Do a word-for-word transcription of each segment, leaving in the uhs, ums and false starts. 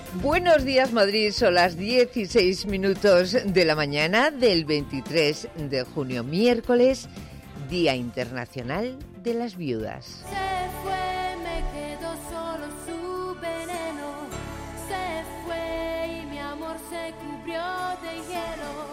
Buenos días, Madrid. Son las dieciséis minutos de la mañana del veintitrés de junio, miércoles, Día Internacional de las Viudas. Se fue, me quedó solo su veneno. Se fue y mi amor se cubrió de hielo.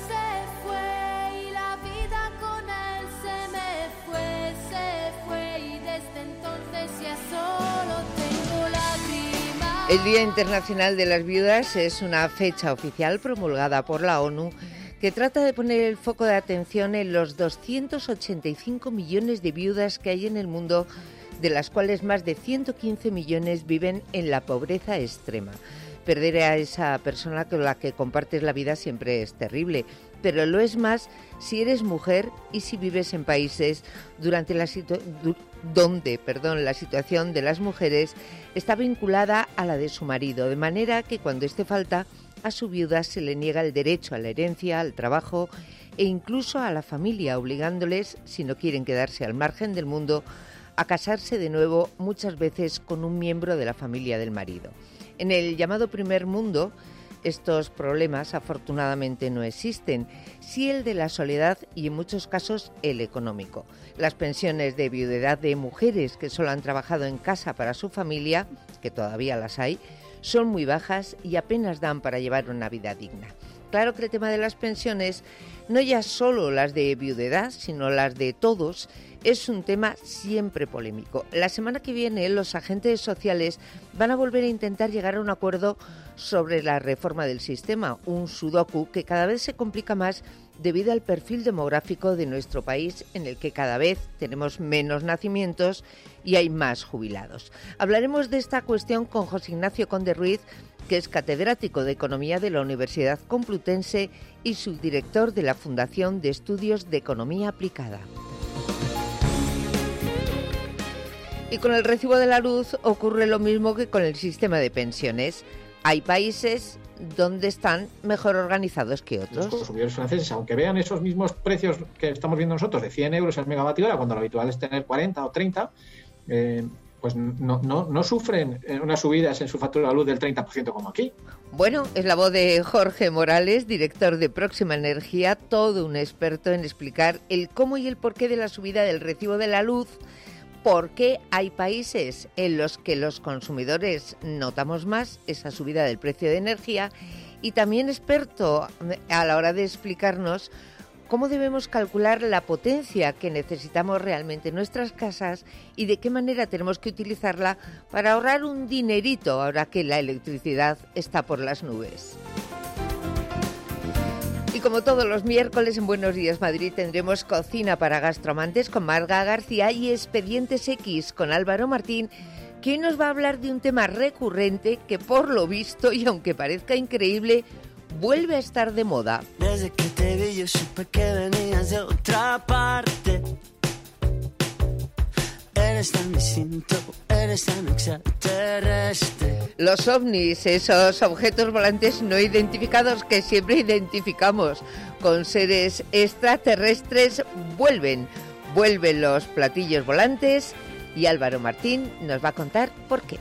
Se fue y la vida con él se me fue. Se fue y desde entonces ya solo tengo lágrimas. El Día Internacional de las Viudas es una fecha oficial promulgada por la ONU que trata de poner el foco de atención en los doscientos ochenta y cinco millones de viudas que hay en el mundo, de las cuales más de ciento quince millones viven en la pobreza extrema. Perder a esa persona con la que compartes la vida siempre es terrible, pero lo es más si eres mujer y si vives en países durante la situ- du- donde perdón, la situación de las mujeres está vinculada a la de su marido, de manera que cuando éste falta, a su viuda se le niega el derecho a la herencia, al trabajo e incluso a la familia, obligándoles, si no quieren quedarse al margen del mundo, a casarse de nuevo, muchas veces con un miembro de la familia del marido. En el llamado primer mundo, estos problemas afortunadamente no existen, sí el de la soledad y en muchos casos el económico. Las pensiones de viudedad de mujeres que solo han trabajado en casa para su familia, que todavía las hay, son muy bajas y apenas dan para llevar una vida digna. Claro que el tema de las pensiones, no ya solo las de viudedad, sino las de todos, es un tema siempre polémico. La semana que viene los agentes sociales van a volver a intentar llegar a un acuerdo sobre la reforma del sistema, un sudoku que cada vez se complica más debido al perfil demográfico de nuestro país, en el que cada vez tenemos menos nacimientos y hay más jubilados. Hablaremos de esta cuestión con José Ignacio Conde Ruiz, que es catedrático de Economía de la Universidad Complutense y subdirector de la Fundación de Estudios de Economía Aplicada. Y con el recibo de la luz ocurre lo mismo que con el sistema de pensiones. Hay países donde están mejor organizados que otros. Los consumidores franceses, aunque vean esos mismos precios que estamos viendo nosotros de cien euros al megavatio hora, cuando lo habitual es tener cuarenta o treinta, eh, pues no, no, no sufren unas subidas en su factura de luz del treinta por ciento como aquí. Bueno, es la voz de Jorge Morales, director de Próxima Energía, todo un experto en explicar el cómo y el porqué de la subida del recibo de la luz. ¿Por qué hay países en los que los consumidores notamos más esa subida del precio de energía? Y también experto a la hora de explicarnos cómo debemos calcular la potencia que necesitamos realmente en nuestras casas y de qué manera tenemos que utilizarla para ahorrar un dinerito ahora que la electricidad está por las nubes. Y como todos los miércoles en Buenos Días Madrid tendremos Cocina para Gastroamantes con Marga García y Expedientes X con Álvaro Martín, que hoy nos va a hablar de un tema recurrente que por lo visto, y aunque parezca increíble, vuelve a estar de moda. Desde que te vi yo supe que venías de otra parte. Eres tan distinto, eres tan extraterrestre. Los ovnis, esos objetos volantes no identificados que siempre identificamos con seres extraterrestres, vuelven. Vuelven los platillos volantes y Álvaro Martín nos va a contar por qué.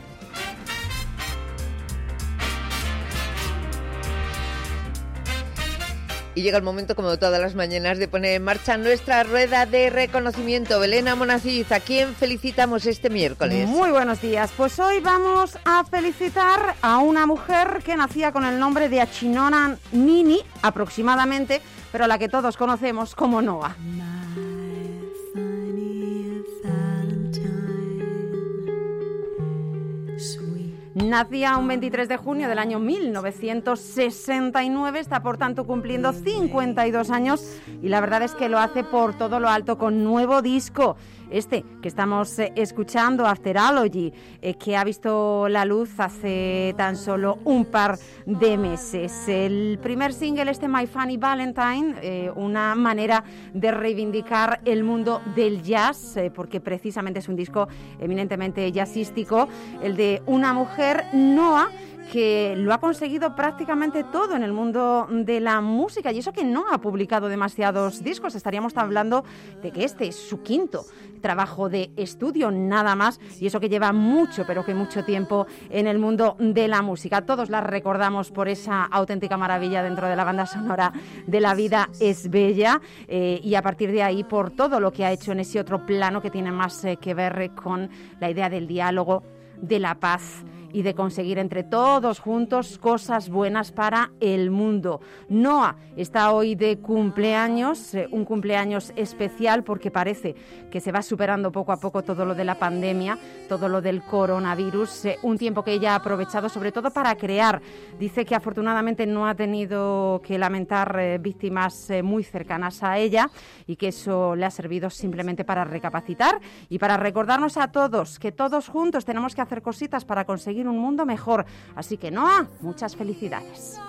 Y llega el momento, como todas las mañanas, de poner en marcha nuestra rueda de reconocimiento. Belén Amonaciz, ¿a quién felicitamos este miércoles? Muy buenos días. Pues hoy vamos a felicitar a una mujer que nacía con el nombre de Achinona Nini, aproximadamente, pero a la que todos conocemos como Noa. Nacía un veintitrés de junio del año mil novecientos sesenta y nueve, está por tanto cumpliendo cincuenta y dos años y la verdad es que lo hace por todo lo alto con nuevo disco. Este que estamos eh, escuchando, Afterology, eh, que ha visto la luz hace tan solo un par de meses. El primer single, este My Funny Valentine, eh, una manera de reivindicar el mundo del jazz, eh, porque precisamente es un disco eminentemente jazzístico, el de una mujer, Noa, que lo ha conseguido prácticamente todo en el mundo de la música, y eso que no ha publicado demasiados discos. Estaríamos hablando de que este es su quinto trabajo de estudio, nada más, y eso que lleva mucho, pero que mucho tiempo en el mundo de la música. Todos la recordamos por esa auténtica maravilla dentro de la banda sonora de La vida es bella, eh, y a partir de ahí por todo lo que ha hecho en ese otro plano que tiene más eh, que ver con la idea del diálogo, de la paz y de conseguir entre todos juntos cosas buenas para el mundo. Noa está hoy de cumpleaños, eh, un cumpleaños especial porque parece que se va superando poco a poco todo lo de la pandemia, todo lo del coronavirus, eh, un tiempo que ella ha aprovechado sobre todo para crear. Dice que afortunadamente no ha tenido que lamentar eh, víctimas eh, muy cercanas a ella, y que eso le ha servido simplemente para recapacitar y para recordarnos a todos que todos juntos tenemos que hacer cositas para conseguir un mundo mejor. Así que Noa, muchas felicidades.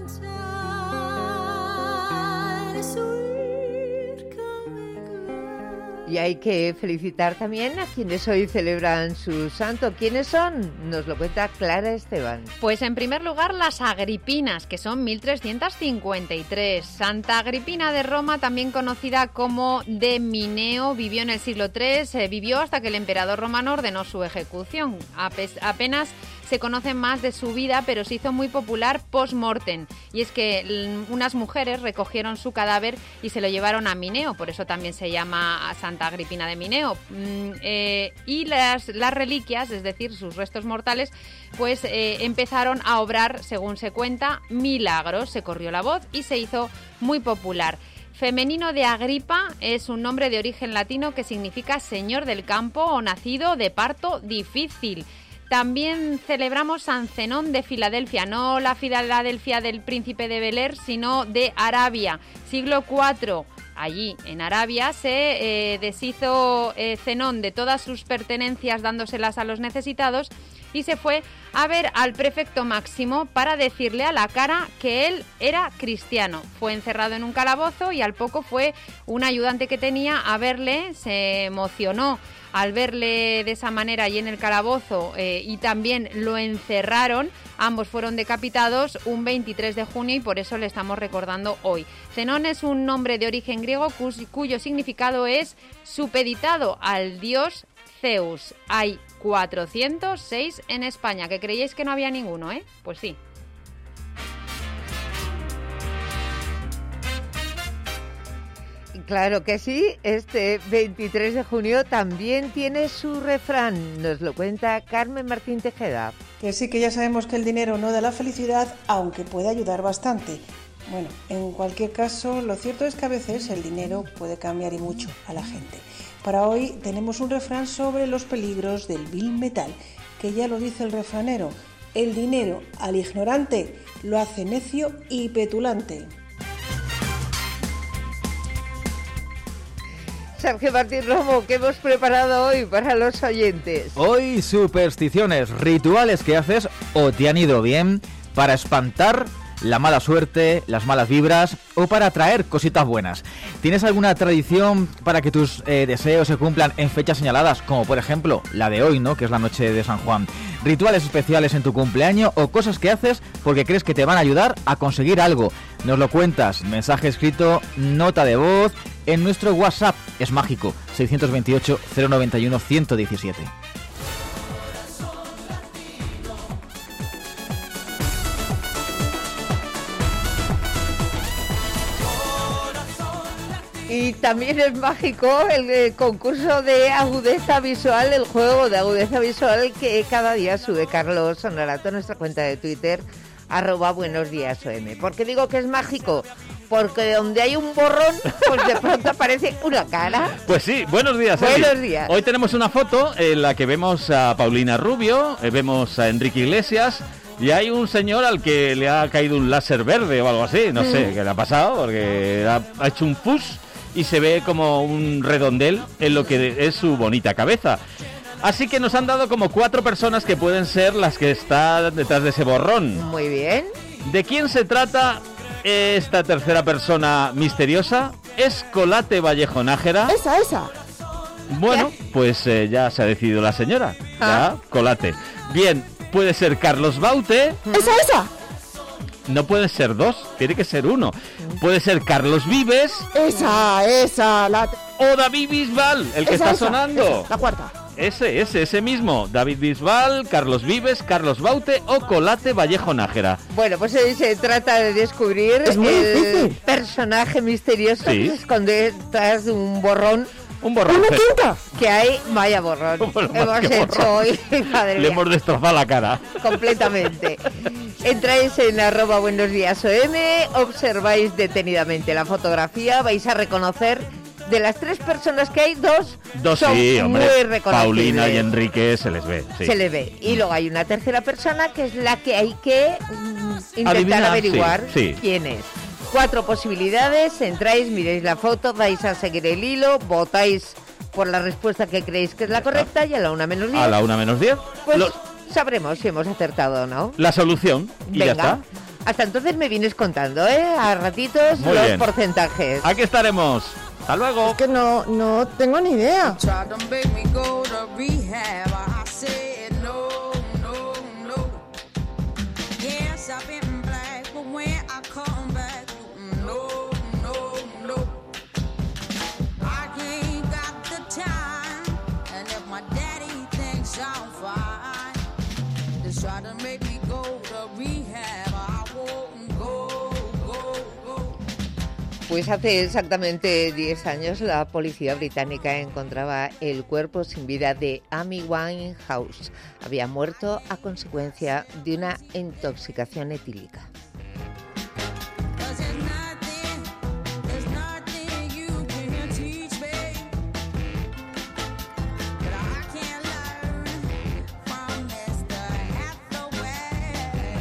Y hay que felicitar también a quienes hoy celebran su santo. ¿Quiénes son? Nos lo cuenta Clara Esteban. Pues en primer lugar las Agripinas, que son mil trescientos cincuenta y tres. Santa Agripina de Roma, también conocida como de Mineo, vivió en el siglo tres, eh, vivió hasta que el emperador romano ordenó su ejecución. Apes, apenas se conoce más de su vida, pero se hizo muy popular post-mortem. Y es que unas mujeres recogieron su cadáver y se lo llevaron a Mineo, por eso también se llama Santa Agripina de Mineo. Mm, eh, y las, las reliquias, es decir, sus restos mortales, pues eh, empezaron a obrar, según se cuenta, milagros. Se corrió la voz y se hizo muy popular. Femenino de Agripa es un nombre de origen latino que significa señor del campo o nacido de parto difícil. También celebramos San Zenón de Filadelfia, no la Filadelfia del príncipe de Bel-Air, sino de Arabia, siglo cuatro. Allí, en Arabia, se eh, deshizo eh, Zenón de todas sus pertenencias dándoselas a los necesitados y se fue a ver al prefecto Máximo para decirle a la cara que él era cristiano. Fue encerrado en un calabozo y al poco fue un ayudante que tenía a verle, se emocionó al verle de esa manera allí en el calabozo, eh, y también lo encerraron. Ambos fueron decapitados un veintitrés de junio y por eso le estamos recordando hoy. Zenón es un nombre de origen griego cuyo, cuyo significado es supeditado al dios Zeus. Hay cuatrocientos seis en España, que creíais que no había ninguno, ¿eh? Pues sí. Claro que sí, este veintitrés de junio también tiene su refrán, nos lo cuenta Carmen Martín Tejeda. Que sí, que ya sabemos que el dinero no da la felicidad, aunque puede ayudar bastante. Bueno, en cualquier caso, lo cierto es que a veces el dinero puede cambiar y mucho a la gente. Para hoy tenemos un refrán sobre los peligros del vil metal, que ya lo dice el refranero: el dinero al ignorante lo hace necio y petulante. Sergio Martín Romo, ¿qué hemos preparado hoy para los oyentes? Hoy supersticiones, rituales que haces o te han ido bien para espantar la mala suerte, las malas vibras o para atraer cositas buenas. ¿Tienes alguna tradición para que tus eh, deseos se cumplan en fechas señaladas? Como por ejemplo la de hoy, ¿no? Que es la noche de San Juan. Rituales especiales en tu cumpleaños o cosas que haces porque crees que te van a ayudar a conseguir algo. Nos lo cuentas, mensaje escrito, nota de voz, en nuestro WhatsApp. Es mágico, seiscientos veintiocho, cero noventa y uno, ciento diecisiete. Y también es mágico el, el concurso de agudeza visual, el juego de agudeza visual que cada día sube Carlos Honorato a nuestra cuenta de Twitter, arroba buenos días O M. ¿Por qué digo que es mágico? Porque donde hay un borrón, pues de pronto aparece una cara. Pues sí, buenos días, Eli. Buenos días. Hoy tenemos una foto en la que vemos a Paulina Rubio, eh, vemos a Enrique Iglesias y hay un señor al que le ha caído un láser verde o algo así. No sé qué le ha pasado, porque ha, ha hecho un push y se ve como un redondel en lo que es su bonita cabeza. Así que nos han dado como cuatro personas que pueden ser las que están detrás de ese borrón. Muy bien. ¿De quién se trata esta tercera persona misteriosa? ¿Es Colate Vallejo Nájera? Esa, esa. Bueno, pues eh, ya se ha decidido la señora. Ya, Ah. Colate. Bien, puede ser Carlos Baute. ¡Esa, esa! No puede ser dos, tiene que ser uno. Puede ser Carlos Vives. Esa, esa, la... O David Bisbal, el que esa, está esa, sonando. Esa, la cuarta. Ese, ese, ese mismo. David Bisbal, Carlos Vives, Carlos Baute o Colate Vallejo Nájera. Bueno, pues eh, se trata de descubrir es muy el difícil. personaje misterioso Sí. que se esconde detrás de un borrón. Un borrón. ¡Una quinta! Que hay, vaya borrón. Bueno, más Hemos que hecho borrón. hoy, madre Le mía, hemos destrozado la cara. completamente. Entráis en arroba buenos días O M, observáis detenidamente la fotografía, vais a reconocer de las tres personas que hay, dos, Dos son sí, hombre. muy reconocibles. Paulina y Enrique se les ve. Sí. Se le ve. Y luego hay una tercera persona que es la que hay que mm, intentar Adivinar, averiguar sí, sí. quién es. Cuatro posibilidades, entráis, miréis la foto, vais a seguir el hilo, votáis por la respuesta que creéis que es la correcta y a la una menos diez, A la una menos diez. pues lo- sabremos si hemos acertado o no. la solución. Y Venga. ya está. Hasta entonces me vienes contando, ¿eh? A ratitos Muy los bien. porcentajes. Aquí estaremos. Hasta luego. Es que no, no tengo ni idea. Tried to make me go to rehab. I said no, no, no. Yes, I've been black, but when I come back, no, no, no. I ain't got the time, and if my daddy thinks I'm fine, just try to make me go to rehab. I won't go, go, go. Pues hace exactamente diez años la policía británica encontraba el cuerpo sin vida de Amy Winehouse. Había muerto a consecuencia de una intoxicación etílica. Cause there's nothing, there's nothing you can teach me that I can't learn from Mister Hathaway.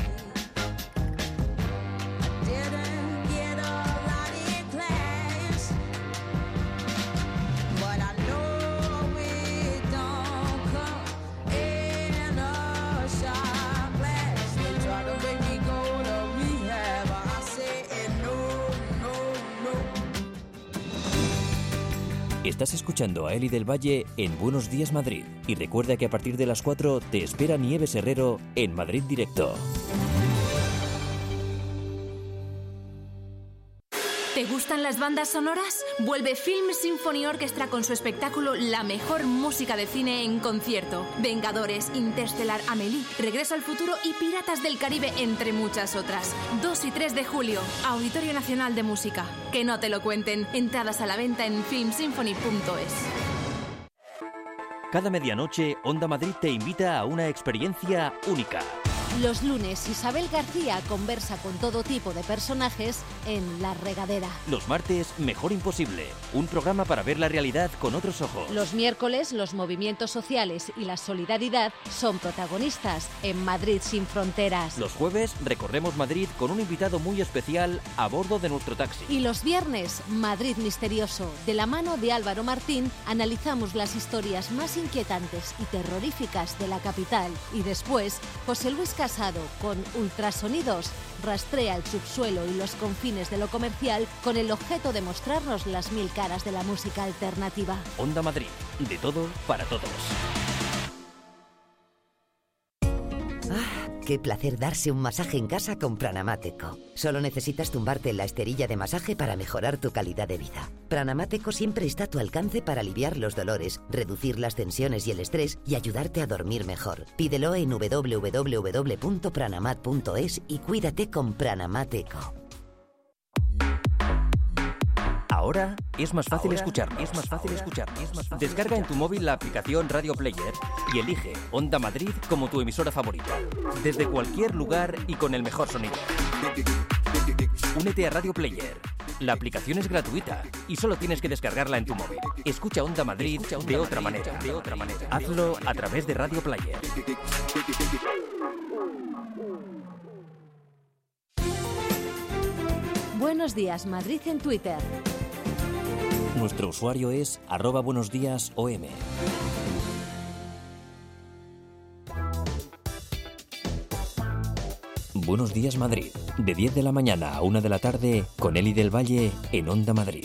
I didn't get a lot in class, but I know it don't come in a shot glass. They try to make me go to rehab. I said no, no, no. Estás escuchando a Eli del Valle en Buenos Días Madrid. Y recuerda que a partir de las cuatro te espera Nieves Herrero en Madrid Directo. ¿Te gustan las bandas sonoras? Vuelve Film Symphony Orchestra con su espectáculo La mejor música de cine en concierto. Vengadores, Interstellar, Amélie, Regreso al futuro y Piratas del Caribe, entre muchas otras. dos y tres de julio, Auditorio Nacional de Música. Que no te lo cuenten. Entradas a la venta en film symphony punto es. Cada medianoche, Onda Madrid te invita a una experiencia única. Los lunes, Isabel García conversa con todo tipo de personajes en La Regadera. Los martes, Mejor Imposible, un programa para ver la realidad con otros ojos. Los miércoles, los movimientos sociales y la solidaridad son protagonistas en Madrid sin fronteras. Los jueves, recorremos Madrid con un invitado muy especial a bordo de nuestro taxi. Y los viernes, Madrid Misterioso. De la mano de Álvaro Martín, analizamos las historias más inquietantes y terroríficas de la capital. Y después, José Luis Casado, con Ultrasonidos, rastrea el subsuelo y los confines de lo comercial con el objeto de mostrarnos las mil caras de la música alternativa. Onda Madrid, de todo para todos. Ah, qué placer darse un masaje en casa con Pranamáteco. Solo necesitas tumbarte en la esterilla de masaje para mejorar tu calidad de vida. Pranamáteco siempre está a tu alcance para aliviar los dolores, reducir las tensiones y el estrés y ayudarte a dormir mejor. Pídelo en doble u doble u doble u punto pranamat punto es y cuídate con Pranamáteco. Ahora es más fácil Ahora escucharnos. Es más fácil escucharnos. Descarga en tu móvil la aplicación Radio Player y elige Onda Madrid como tu emisora favorita. Desde cualquier lugar y con el mejor sonido. Únete a Radio Player. La aplicación es gratuita y solo tienes que descargarla en tu móvil. Escucha Onda Madrid de otra manera. De otra manera. Hazlo a través de Radio Player. Buenos días, Madrid en Twitter. Nuestro usuario es arroba buenos días O M. Buenos días Madrid, de diez de la mañana a una de la tarde, con Eli del Valle en Onda Madrid.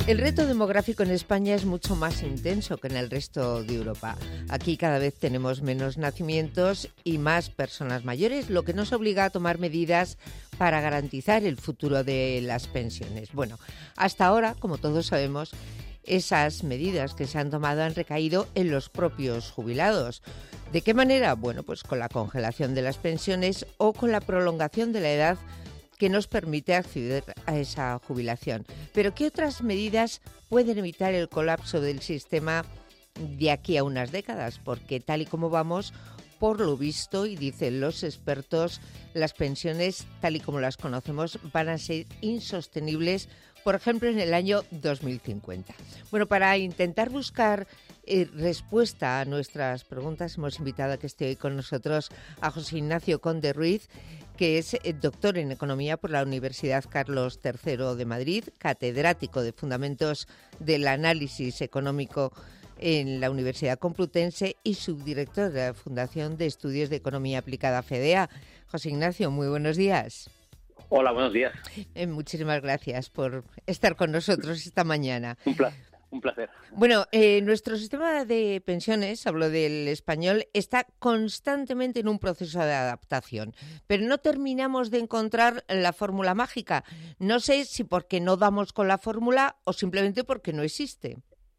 El reto demográfico en España es mucho más intenso que en el resto de Europa. Aquí cada vez tenemos menos nacimientos y más personas mayores, lo que nos obliga a tomar medidas para garantizar el futuro de las pensiones. Bueno, hasta ahora, como todos sabemos, esas medidas que se han tomado han recaído en los propios jubilados. ¿De qué manera? Bueno, pues con la congelación de las pensiones o con la prolongación de la edad que nos permite acceder a esa jubilación. Pero ¿qué otras medidas pueden evitar el colapso del sistema de aquí a unas décadas? Porque tal y como vamos, por lo visto, y dicen los expertos, las pensiones, tal y como las conocemos, van a ser insostenibles, por ejemplo, en el año dos mil cincuenta. Bueno, para intentar buscar eh, respuesta a nuestras preguntas, hemos invitado a que esté hoy con nosotros a José Ignacio Conde Ruiz, que es eh, doctor en Economía por la Universidad Carlos tercero de Madrid, catedrático de Fundamentos del Análisis Económico en la Universidad Complutense y subdirector de la Fundación de Estudios de Economía Aplicada FEDEA. José Ignacio, muy buenos días. Hola, buenos días. Eh, muchísimas gracias por estar con nosotros esta mañana. Un placer. Un placer. Bueno, eh, nuestro sistema de pensiones, hablo del español, está constantemente en un proceso de adaptación, pero no terminamos de encontrar la fórmula mágica. No sé si porque no damos con la fórmula o simplemente porque no existe.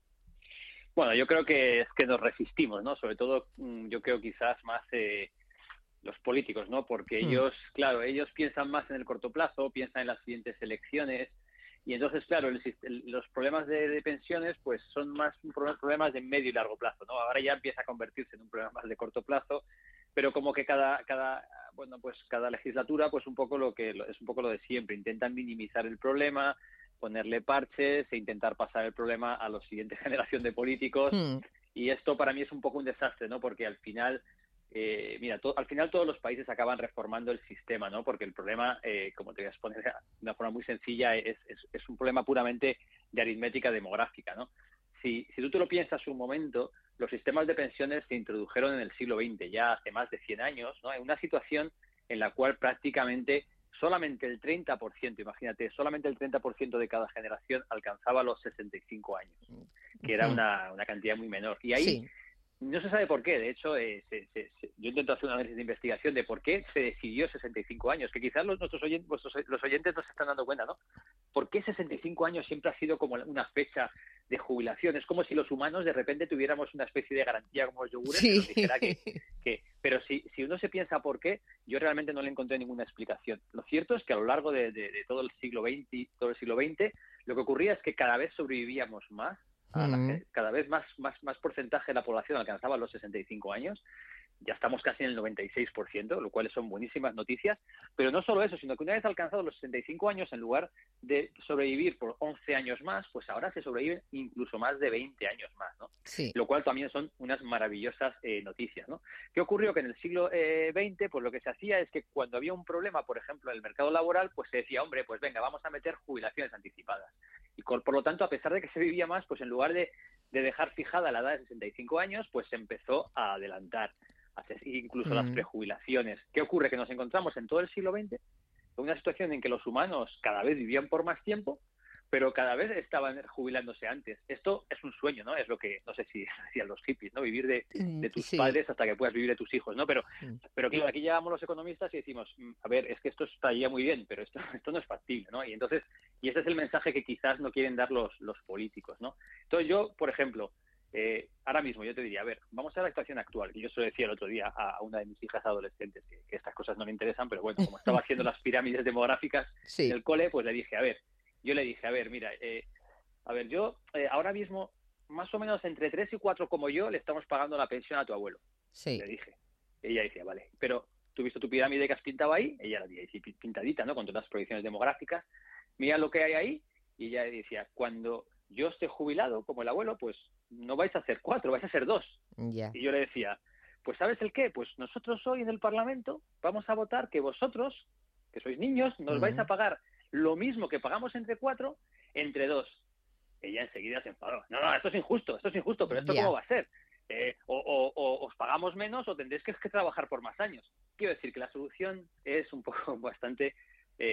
Bueno, yo creo que es que nos resistimos, ¿no? Sobre todo, yo creo quizás más eh, los políticos, ¿no? Porque mm. ellos, claro, ellos piensan más en el corto plazo, piensan en las siguientes elecciones. Y entonces, claro, el, el, los problemas de, de pensiones pues son más problemas de medio y largo plazo, ¿no? Ahora ya empieza a convertirse en un problema más de corto plazo, pero como que cada cada bueno pues cada legislatura pues un poco lo que es un poco lo de siempre, intentan minimizar el problema, ponerle parches e intentar pasar el problema a la siguiente generación de políticos. Mm. Y esto para mí es un poco un desastre, ¿no? Porque al final Eh, mira, to, al final todos los países acaban reformando el sistema, ¿no? Porque el problema, eh, como te voy a exponer de una forma muy sencilla, es, es, es un problema puramente de aritmética demográfica, ¿no? Si, si tú te lo piensas un momento, los sistemas de pensiones se introdujeron en el siglo veinte, ya hace más de cien años, ¿no? En una situación en la cual prácticamente solamente el treinta por ciento, imagínate, solamente el treinta por ciento de cada generación alcanzaba los sesenta y cinco años, que era una, una cantidad muy menor. Y ahí... Sí. No se sabe por qué, de hecho, eh, se, se, se, yo intento hacer un análisis de investigación de por qué se decidió sesenta y cinco años, que quizás los, nuestros oyentes, vuestros, los oyentes no se están dando cuenta, ¿no? ¿Por qué sesenta y cinco años siempre ha sido como una fecha de jubilación? Es como si los humanos de repente tuviéramos una especie de garantía como los yogures, sí. Que nos dijera que, que... Pero si, si uno se piensa por qué, yo realmente no le encontré ninguna explicación. Lo cierto es que a lo largo de, de, de todo el siglo veinte, todo el siglo veinte, lo que ocurría es que cada vez sobrevivíamos más. A la, cada vez más, más, más porcentaje de la población alcanzaba los sesenta y cinco años, ya estamos casi en el noventa y seis por ciento, lo cual son buenísimas noticias, pero no solo eso, sino que una vez alcanzados los sesenta y cinco años, en lugar de sobrevivir por once años más, pues ahora se sobreviven incluso más de veinte años más, ¿no? Sí. Lo cual también son unas maravillosas eh, noticias, ¿no? ¿Qué ocurrió? Que en el siglo eh, veinte, pues lo que se hacía es que cuando había un problema, por ejemplo, en el mercado laboral, pues se decía, hombre, pues venga, vamos a meter jubilaciones anticipadas. Y por lo tanto, a pesar de que se vivía más, pues en lugar de, de dejar fijada la edad de sesenta y cinco años, pues se empezó a adelantar, incluso mm. las prejubilaciones. ¿Qué ocurre? Que nos encontramos en todo el siglo veinte en una situación en que los humanos cada vez vivían por más tiempo, pero cada vez estaban jubilándose antes. Esto es un sueño, ¿no? Es lo que, no sé si decían los hippies, ¿no? Vivir de, de tus sí. padres hasta que puedas vivir de tus hijos, ¿no? Pero, mm. pero claro, aquí llegamos los economistas y decimos, a ver, es que esto estaría muy bien, pero esto, esto no es factible, ¿no? Y entonces, y ese es el mensaje que quizás no quieren dar los, los políticos, ¿no? Entonces yo, por ejemplo, eh, ahora mismo yo te diría, a ver, vamos a la situación actual, que yo se lo decía el otro día a, a una de mis hijas adolescentes, que, que estas cosas no le interesan, pero bueno, como estaba haciendo las pirámides demográficas sí. del cole, pues le dije, a ver, yo le dije, a ver, mira, eh, a ver, yo eh, ahora mismo, más o menos entre tres y cuatro como yo, le estamos pagando la pensión a tu abuelo. Sí. Le dije. Ella decía, vale, pero ¿tú has visto tu pirámide que has pintado ahí? Ella la tenía pintadita, ¿no? Con todas las proyecciones demográficas. Mira lo que hay ahí. Y ella decía, cuando yo esté jubilado, como el abuelo, pues no vais a ser cuatro, vais a ser dos. Yeah. Y yo le decía, pues ¿sabes el qué? Pues nosotros hoy en el Parlamento vamos a votar que vosotros, que sois niños, nos uh-huh. vais a pagar lo mismo que pagamos entre cuatro, entre dos. Ella enseguida se enfadó. No, no, esto es injusto, esto es injusto, pero ¿esto yeah. cómo va a ser? Eh, o, o, o os pagamos menos o tendréis que, que trabajar por más años. Quiero decir que la solución es un poco bastante eh,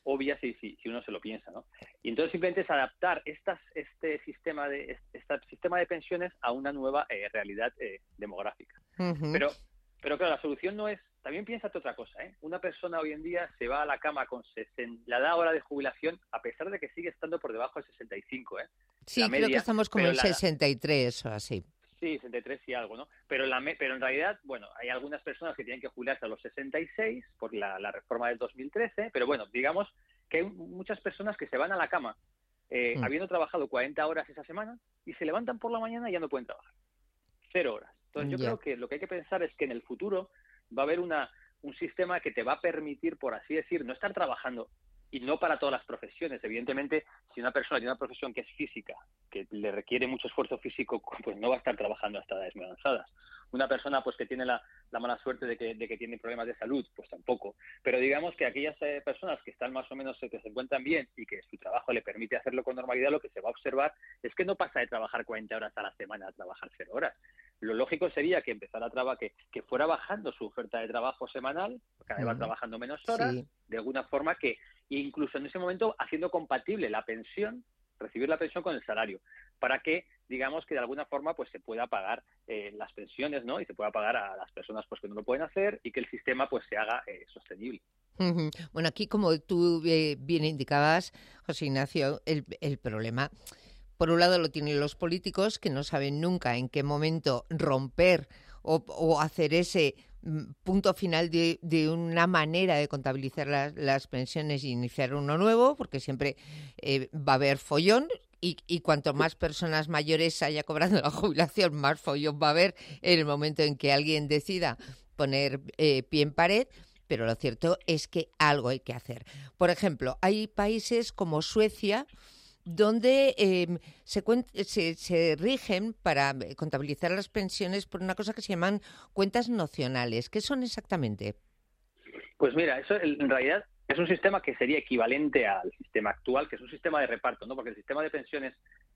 obvia si, si, si uno se lo piensa, ¿no? Y entonces simplemente es adaptar estas, este sistema de este sistema de pensiones a una nueva eh, realidad eh, demográfica. Uh-huh. Pero, pero claro, la solución no es... También piénsate otra cosa, ¿eh? Una persona hoy en día se va a la cama con sesenta, la edad ahora de jubilación, a pesar de que sigue estando por debajo de sesenta y cinco, ¿eh? Sí, la creo media, que estamos como en la, sesenta y tres o así. Sí, sesenta y tres y algo, ¿no? Pero, la, pero en realidad, bueno, hay algunas personas que tienen que jubilarse a los sesenta y seis por la, la reforma del dos mil trece, pero bueno, digamos que hay muchas personas que se van a la cama eh, mm. habiendo trabajado cuarenta horas esa semana y se levantan por la mañana y ya no pueden trabajar. Cero horas. Entonces yo yeah. creo que lo que hay que pensar es que en el futuro va a haber una un sistema que te va a permitir, por así decir, no estar trabajando, y no para todas las profesiones. Evidentemente, si una persona tiene una profesión que es física, que le requiere mucho esfuerzo físico, pues no va a estar trabajando hasta edades muy avanzadas. Una persona pues que tiene la, la mala suerte de que, de que tiene problemas de salud, pues tampoco. Pero digamos que aquellas eh, personas que están más o menos, eh, que se encuentran bien y que su trabajo le permite hacerlo con normalidad, lo que se va a observar es que no pasa de trabajar cuarenta horas a la semana a trabajar cero horas. Lo lógico sería que empezara a trabajar, que, que fuera bajando su oferta de trabajo semanal, cada vez va trabajando menos horas, sí. de alguna forma que, incluso en ese momento, haciendo compatible la pensión, recibir la pensión con el salario, para que, digamos, que de alguna forma pues se pueda pagar eh, las pensiones, ¿no? Y se pueda pagar a las personas pues que no lo pueden hacer y que el sistema pues se haga eh, sostenible. Uh-huh. Bueno, aquí, como tú eh, bien indicabas, José Ignacio, el, el problema... Por un lado lo tienen los políticos, que no saben nunca en qué momento romper o, o hacer ese punto final de, de una manera de contabilizar las, las pensiones y iniciar uno nuevo, porque siempre eh, va a haber follón y, y cuanto más personas mayores haya cobrando la jubilación, más follón va a haber en el momento en que alguien decida poner eh, pie en pared. Pero lo cierto es que algo hay que hacer. Por ejemplo, hay países como Suecia, donde eh, se, se, se rigen para contabilizar las pensiones por una cosa que se llaman cuentas nocionales. ¿Qué son exactamente? Pues mira, eso en realidad es un sistema que sería equivalente al sistema actual, que es un sistema de reparto, ¿no? Porque el sistema de pensiones,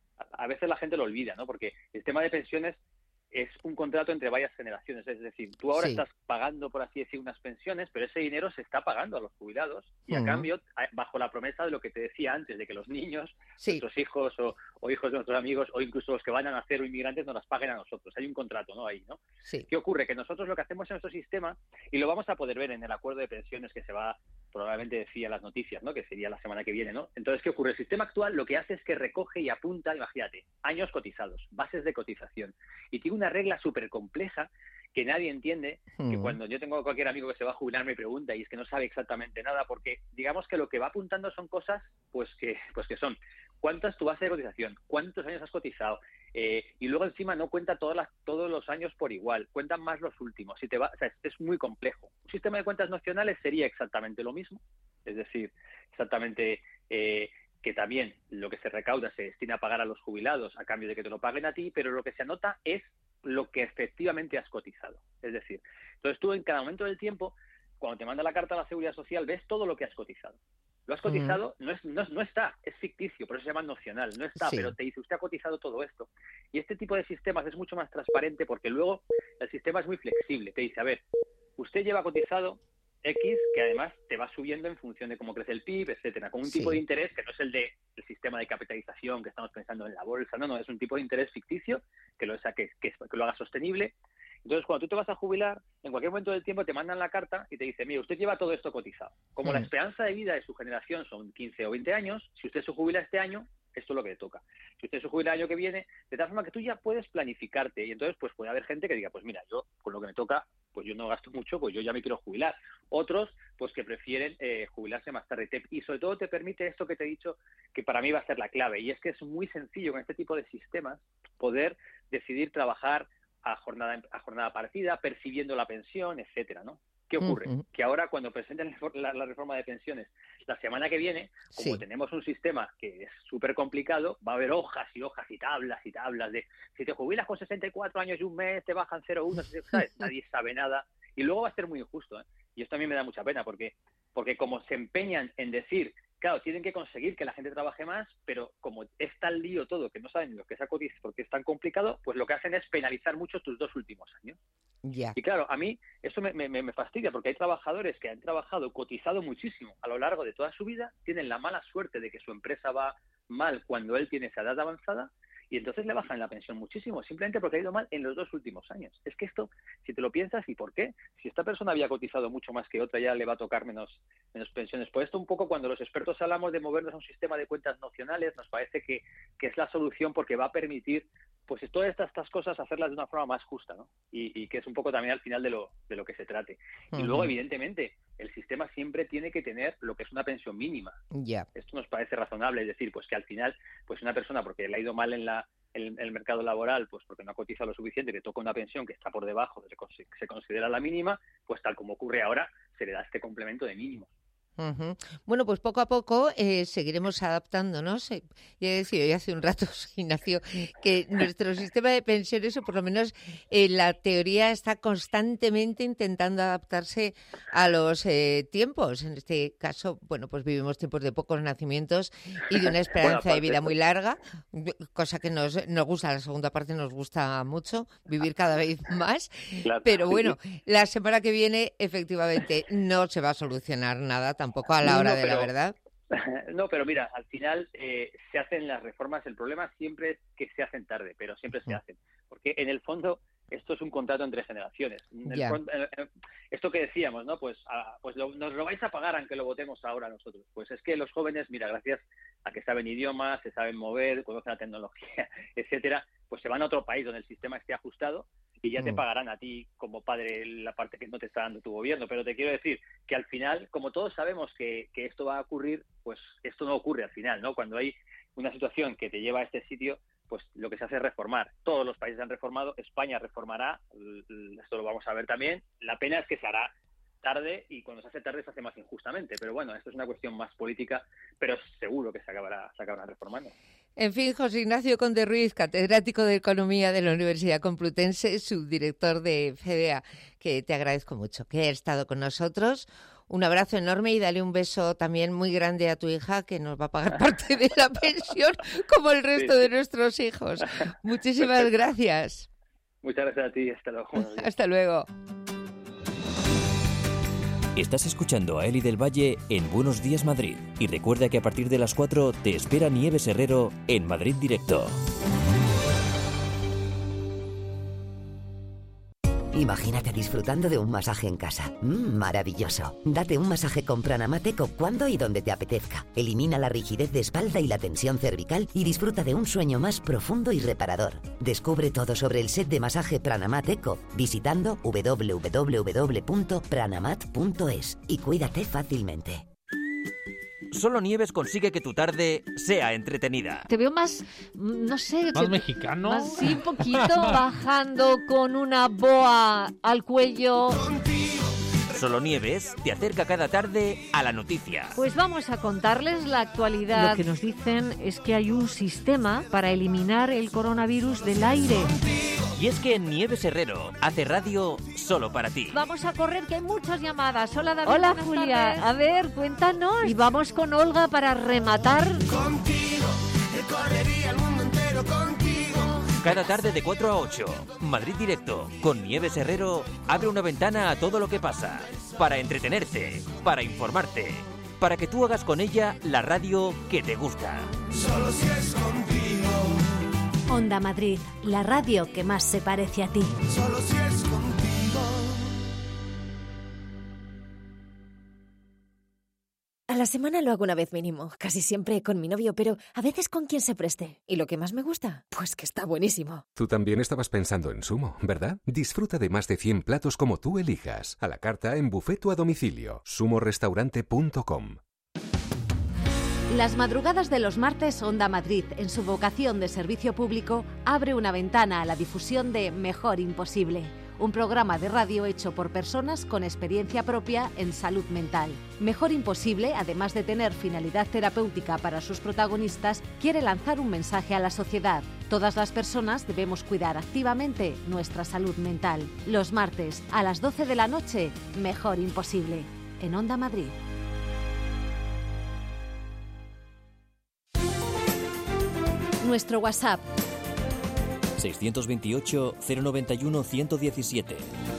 a veces la gente lo olvida, ¿no? Porque el sistema de pensiones es un contrato entre varias generaciones, es decir, tú ahora sí. estás pagando, por así decir, unas pensiones, pero ese dinero se está pagando a los jubilados y uh-huh. a cambio, bajo la promesa de lo que te decía antes, de que los niños, sí. nuestros hijos o, o hijos de nuestros amigos o incluso los que van a nacer o inmigrantes nos las paguen a nosotros. Hay un contrato, ¿no? Ahí, ¿no? Sí. ¿Qué ocurre? Que nosotros lo que hacemos en nuestro sistema, y lo vamos a poder ver en el acuerdo de pensiones que se va, probablemente decía las noticias, ¿no? Que sería la semana que viene, ¿no? Entonces, ¿qué ocurre? El sistema actual lo que hace es que recoge y apunta, imagínate, años cotizados, bases de cotización, y tiene una regla súper compleja que nadie entiende, mm. que cuando yo tengo cualquier amigo que se va a jubilar me pregunta y es que no sabe exactamente nada, porque digamos que lo que va apuntando son cosas pues que pues que son cuánto es tu base de cotización, cuántos años has cotizado, eh, y luego encima no cuenta todas las, todos los años por igual, cuentan más los últimos. Si te va, o sea, es, es muy complejo. Un sistema de cuentas nocionales sería exactamente lo mismo, es decir, exactamente eh, que también lo que se recauda se destina a pagar a los jubilados a cambio de que te lo paguen a ti, pero lo que se anota es lo que efectivamente has cotizado. Es decir, entonces tú en cada momento del tiempo, cuando te manda la carta a la Seguridad Social, ves todo lo que has cotizado. Lo has cotizado, uh-huh. no, es, no, no está, es ficticio, por eso se llama nocional, no está, sí. pero te dice, usted ha cotizado todo esto. Y este tipo de sistemas es mucho más transparente porque luego el sistema es muy flexible. Te dice, a ver, usted lleva cotizado X, que además te va subiendo en función de cómo crece el P I B, etcétera, con un sí. tipo de interés que no es el de el sistema de capitalización que estamos pensando en la bolsa, no, no, es un tipo de interés ficticio que lo, que, que, que lo haga sostenible. Entonces, cuando tú te vas a jubilar, en cualquier momento del tiempo te mandan la carta y te dice, mire, usted lleva todo esto cotizado. Como mm. la esperanza de vida de su generación son quince o veinte años, si usted se jubila este año, esto es lo que le toca. Si usted se jubila el año que viene, de tal forma que tú ya puedes planificarte. Y entonces, pues puede haber gente que diga, pues mira, yo con lo que me toca, pues yo no gasto mucho, pues yo ya me quiero jubilar. Otros, pues que prefieren eh, jubilarse más tarde. Te, y sobre todo te permite esto que te he dicho, que para mí va a ser la clave. Y es que es muy sencillo con este tipo de sistemas poder decidir trabajar a jornada a jornada parecida, percibiendo la pensión, etcétera, ¿no? ¿Qué ocurre? Uh-huh. Que ahora cuando presenten la, la reforma de pensiones la semana que viene, como sí. tenemos un sistema que es súper complicado, va a haber hojas y hojas y tablas y tablas de si te jubilas con sesenta y cuatro años y un mes te bajan cero coma uno, ¿sabes? Nadie sabe nada y luego va a ser muy injusto, ¿eh? Y esto a mí me da mucha pena porque porque como se empeñan en decir claro, tienen que conseguir que la gente trabaje más, pero como es tan lío todo que no saben lo que es a cotizar porque es tan complicado, pues lo que hacen es penalizar mucho tus dos últimos años. Ya. Y claro, a mí eso me, me, me fastidia porque hay trabajadores que han trabajado, cotizado muchísimo a lo largo de toda su vida, tienen la mala suerte de que su empresa va mal cuando él tiene esa edad avanzada y entonces le bajan la pensión muchísimo, simplemente porque ha ido mal en los dos últimos años. Es que esto, si te lo piensas, ¿y por qué? Si esta persona había cotizado mucho más que otra, ya le va a tocar menos, menos pensiones. Por esto un poco cuando los expertos hablamos de movernos a un sistema de cuentas nacionales, nos parece que, que es la solución porque va a permitir pues todas estas, estas cosas hacerlas de una forma más justa, ¿no? Y, y que es un poco también al final de lo, de lo que se trate. Y Uh-huh. luego, evidentemente, el sistema siempre tiene que tener lo que es una pensión mínima. Ya. Esto nos parece razonable, es decir, pues que al final, pues una persona, porque le ha ido mal en la en el mercado laboral, pues porque no ha cotizado lo suficiente, que toca una pensión que está por debajo de lo que se considera la mínima, pues tal como ocurre ahora, se le da este complemento de mínimo. Uh-huh. Bueno, pues poco a poco eh, seguiremos adaptándonos. Eh, ya he decidido ya hace un rato, Ignacio, que nuestro sistema de pensiones, o por lo menos eh, la teoría, está constantemente intentando adaptarse a los eh, tiempos. En este caso, bueno, pues vivimos tiempos de pocos nacimientos y de una esperanza Bueno, de vida esto- muy larga, cosa que nos, nos gusta, la segunda parte nos gusta mucho, vivir cada vez más. Claro. Pero bueno, la semana que viene, efectivamente, no se va a solucionar nada tampoco a la hora No, de pero- la verdad. No, pero mira, al final eh, se hacen las reformas. El problema siempre es que se hacen tarde, pero siempre se hacen. Porque en el fondo esto es un contrato entre generaciones. En el Ya. fon- eh, eh, esto que decíamos, ¿no? Pues, ah, pues lo- nos lo vais a pagar aunque lo votemos ahora nosotros. Pues es que los jóvenes, mira, gracias a que saben idiomas, se saben mover, conocen la tecnología, etcétera, pues se van a otro país donde el sistema esté ajustado y ya te Mm. pagarán a ti como padre la parte que no te está dando tu gobierno. Pero te quiero decir que al final, como todos sabemos que, que esto va a ocurrir, pues esto no ocurre al final, ¿no? Cuando hay una situación que te lleva a este sitio, pues lo que se hace es reformar. Todos los países han reformado, España reformará, l- l- esto lo vamos a ver también. La pena es que se hará tarde y cuando se hace tarde se hace más injustamente. Pero bueno, esto es una cuestión más política, pero seguro que se acabará, se acabará reformando. En fin, José Ignacio Conde Ruiz, catedrático de Economía de la Universidad Complutense, subdirector de FEDEA, que te agradezco mucho que hayas estado con nosotros. Un abrazo enorme y dale un beso también muy grande a tu hija, que nos va a pagar parte de la pensión, como el resto Sí, de sí. nuestros hijos. Muchísimas gracias. Muchas gracias a ti, hasta luego. Buenos días. Hasta luego. Estás escuchando a Eli del Valle en Buenos Días Madrid. Y recuerda que a partir de las cuatro te espera Nieves Herrero en Madrid Directo. Imagínate disfrutando de un masaje en casa. Mmm, maravilloso. Date un masaje con Pranamateco cuando y donde te apetezca. Elimina la rigidez de espalda y la tensión cervical y disfruta de un sueño más profundo y reparador. Descubre todo sobre el set de masaje Pranamateco visitando doble u doble u doble u punto pranamat punto es y cuídate fácilmente. Solo Nieves consigue que tu tarde sea entretenida. Te veo más, no sé... ¿Más te- mexicano? Más, sí, un poquito, bajando con una boa al cuello. Solo Nieves te acerca cada tarde a la noticia. Pues vamos a contarles la actualidad. Lo que nos dicen es que hay un sistema para eliminar el coronavirus del aire. Y es que Nieves Herrero hace radio solo para ti. Vamos a correr, que hay muchas llamadas. Hola, David. Hola, buenas Julia. tardes. A ver, cuéntanos. Y vamos con Olga para rematar. Contigo, recorrería el mundo entero contigo. Cada tarde de cuatro a ocho, Madrid Directo, con Nieves Herrero, abre una ventana a todo lo que pasa. Para entretenerte, para informarte, para que tú hagas con ella la radio que te gusta. Solo si es contigo. Onda Madrid, la radio que más se parece a ti. Solo si es contigo. A la semana lo hago una vez mínimo, casi siempre con mi novio, pero a veces con quien se preste. ¿Y lo que más me gusta? Pues que está buenísimo. Tú también estabas pensando en Sumo, ¿verdad? Disfruta de más de cien platos como tú elijas. A la carta en bufeto a domicilio. sumo restaurante punto com. Las madrugadas de los martes, Onda Madrid, en su vocación de servicio público, abre una ventana a la difusión de Mejor Imposible, un programa de radio hecho por personas con experiencia propia en salud mental. Mejor Imposible, además de tener finalidad terapéutica para sus protagonistas, quiere lanzar un mensaje a la sociedad. Todas las personas debemos cuidar activamente nuestra salud mental. Los martes, a las doce de la noche, Mejor Imposible, en Onda Madrid. Nuestro WhatsApp seiscientos veintiocho, cero noventa y uno, ciento diecisiete.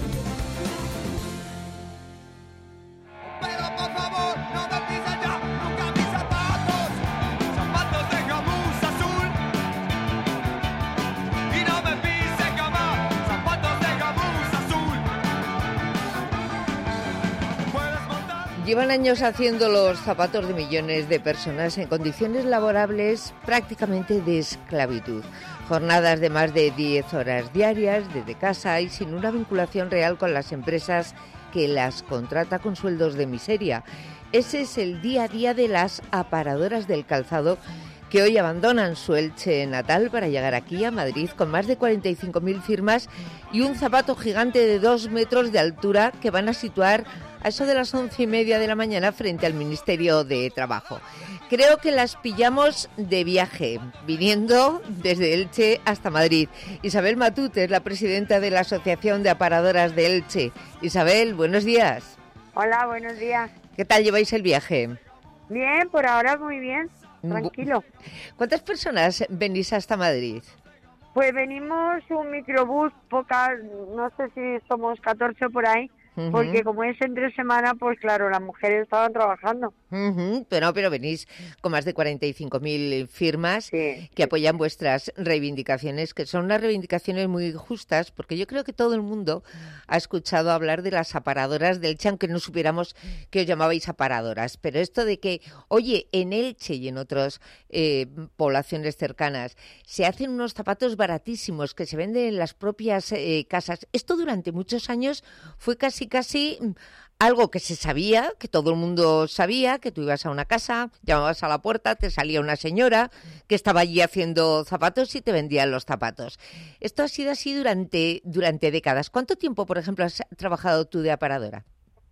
Llevan años haciendo los zapatos de millones de personas en condiciones laborables prácticamente de esclavitud. Jornadas de más de diez horas diarias desde casa y sin una vinculación real con las empresas que las contrata con sueldos de miseria. Ese es el día a día de las aparadoras del calzado que hoy abandonan su Elche natal para llegar aquí a Madrid con más de cuarenta y cinco mil firmas y un zapato gigante de dos metros de altura que van a situar a eso de las once y media de la mañana frente al Ministerio de Trabajo. Creo que las pillamos de viaje, viniendo desde Elche hasta Madrid. Isabel Matute es la presidenta de la Asociación de Aparadoras de Elche. Isabel, buenos días. Hola, buenos días. ¿Qué tal lleváis el viaje? Bien, por ahora muy bien, tranquilo. ¿Cuántas personas venís hasta Madrid? Pues venimos un microbús, pocas, no sé si somos catorce por ahí. Uh-huh. Porque como es entre semana, pues claro, las mujeres estaban trabajando. Uh-huh. Pero, pero venís con más de cuarenta y cinco mil firmas sí, que apoyan vuestras reivindicaciones, que son unas reivindicaciones muy justas, porque yo creo que todo el mundo ha escuchado hablar de las aparadoras de Elche, aunque no supiéramos que os llamabais aparadoras. Pero esto de que, oye, en Elche y en otras eh, poblaciones cercanas se hacen unos zapatos baratísimos que se venden en las propias eh, casas. Esto durante muchos años fue casi casi algo que se sabía, que todo el mundo sabía, que tú ibas a una casa, llamabas a la puerta, te salía una señora que estaba allí haciendo zapatos y te vendían los zapatos. Esto ha sido así durante, durante décadas. ¿Cuánto tiempo, por ejemplo, has trabajado tú de aparadora?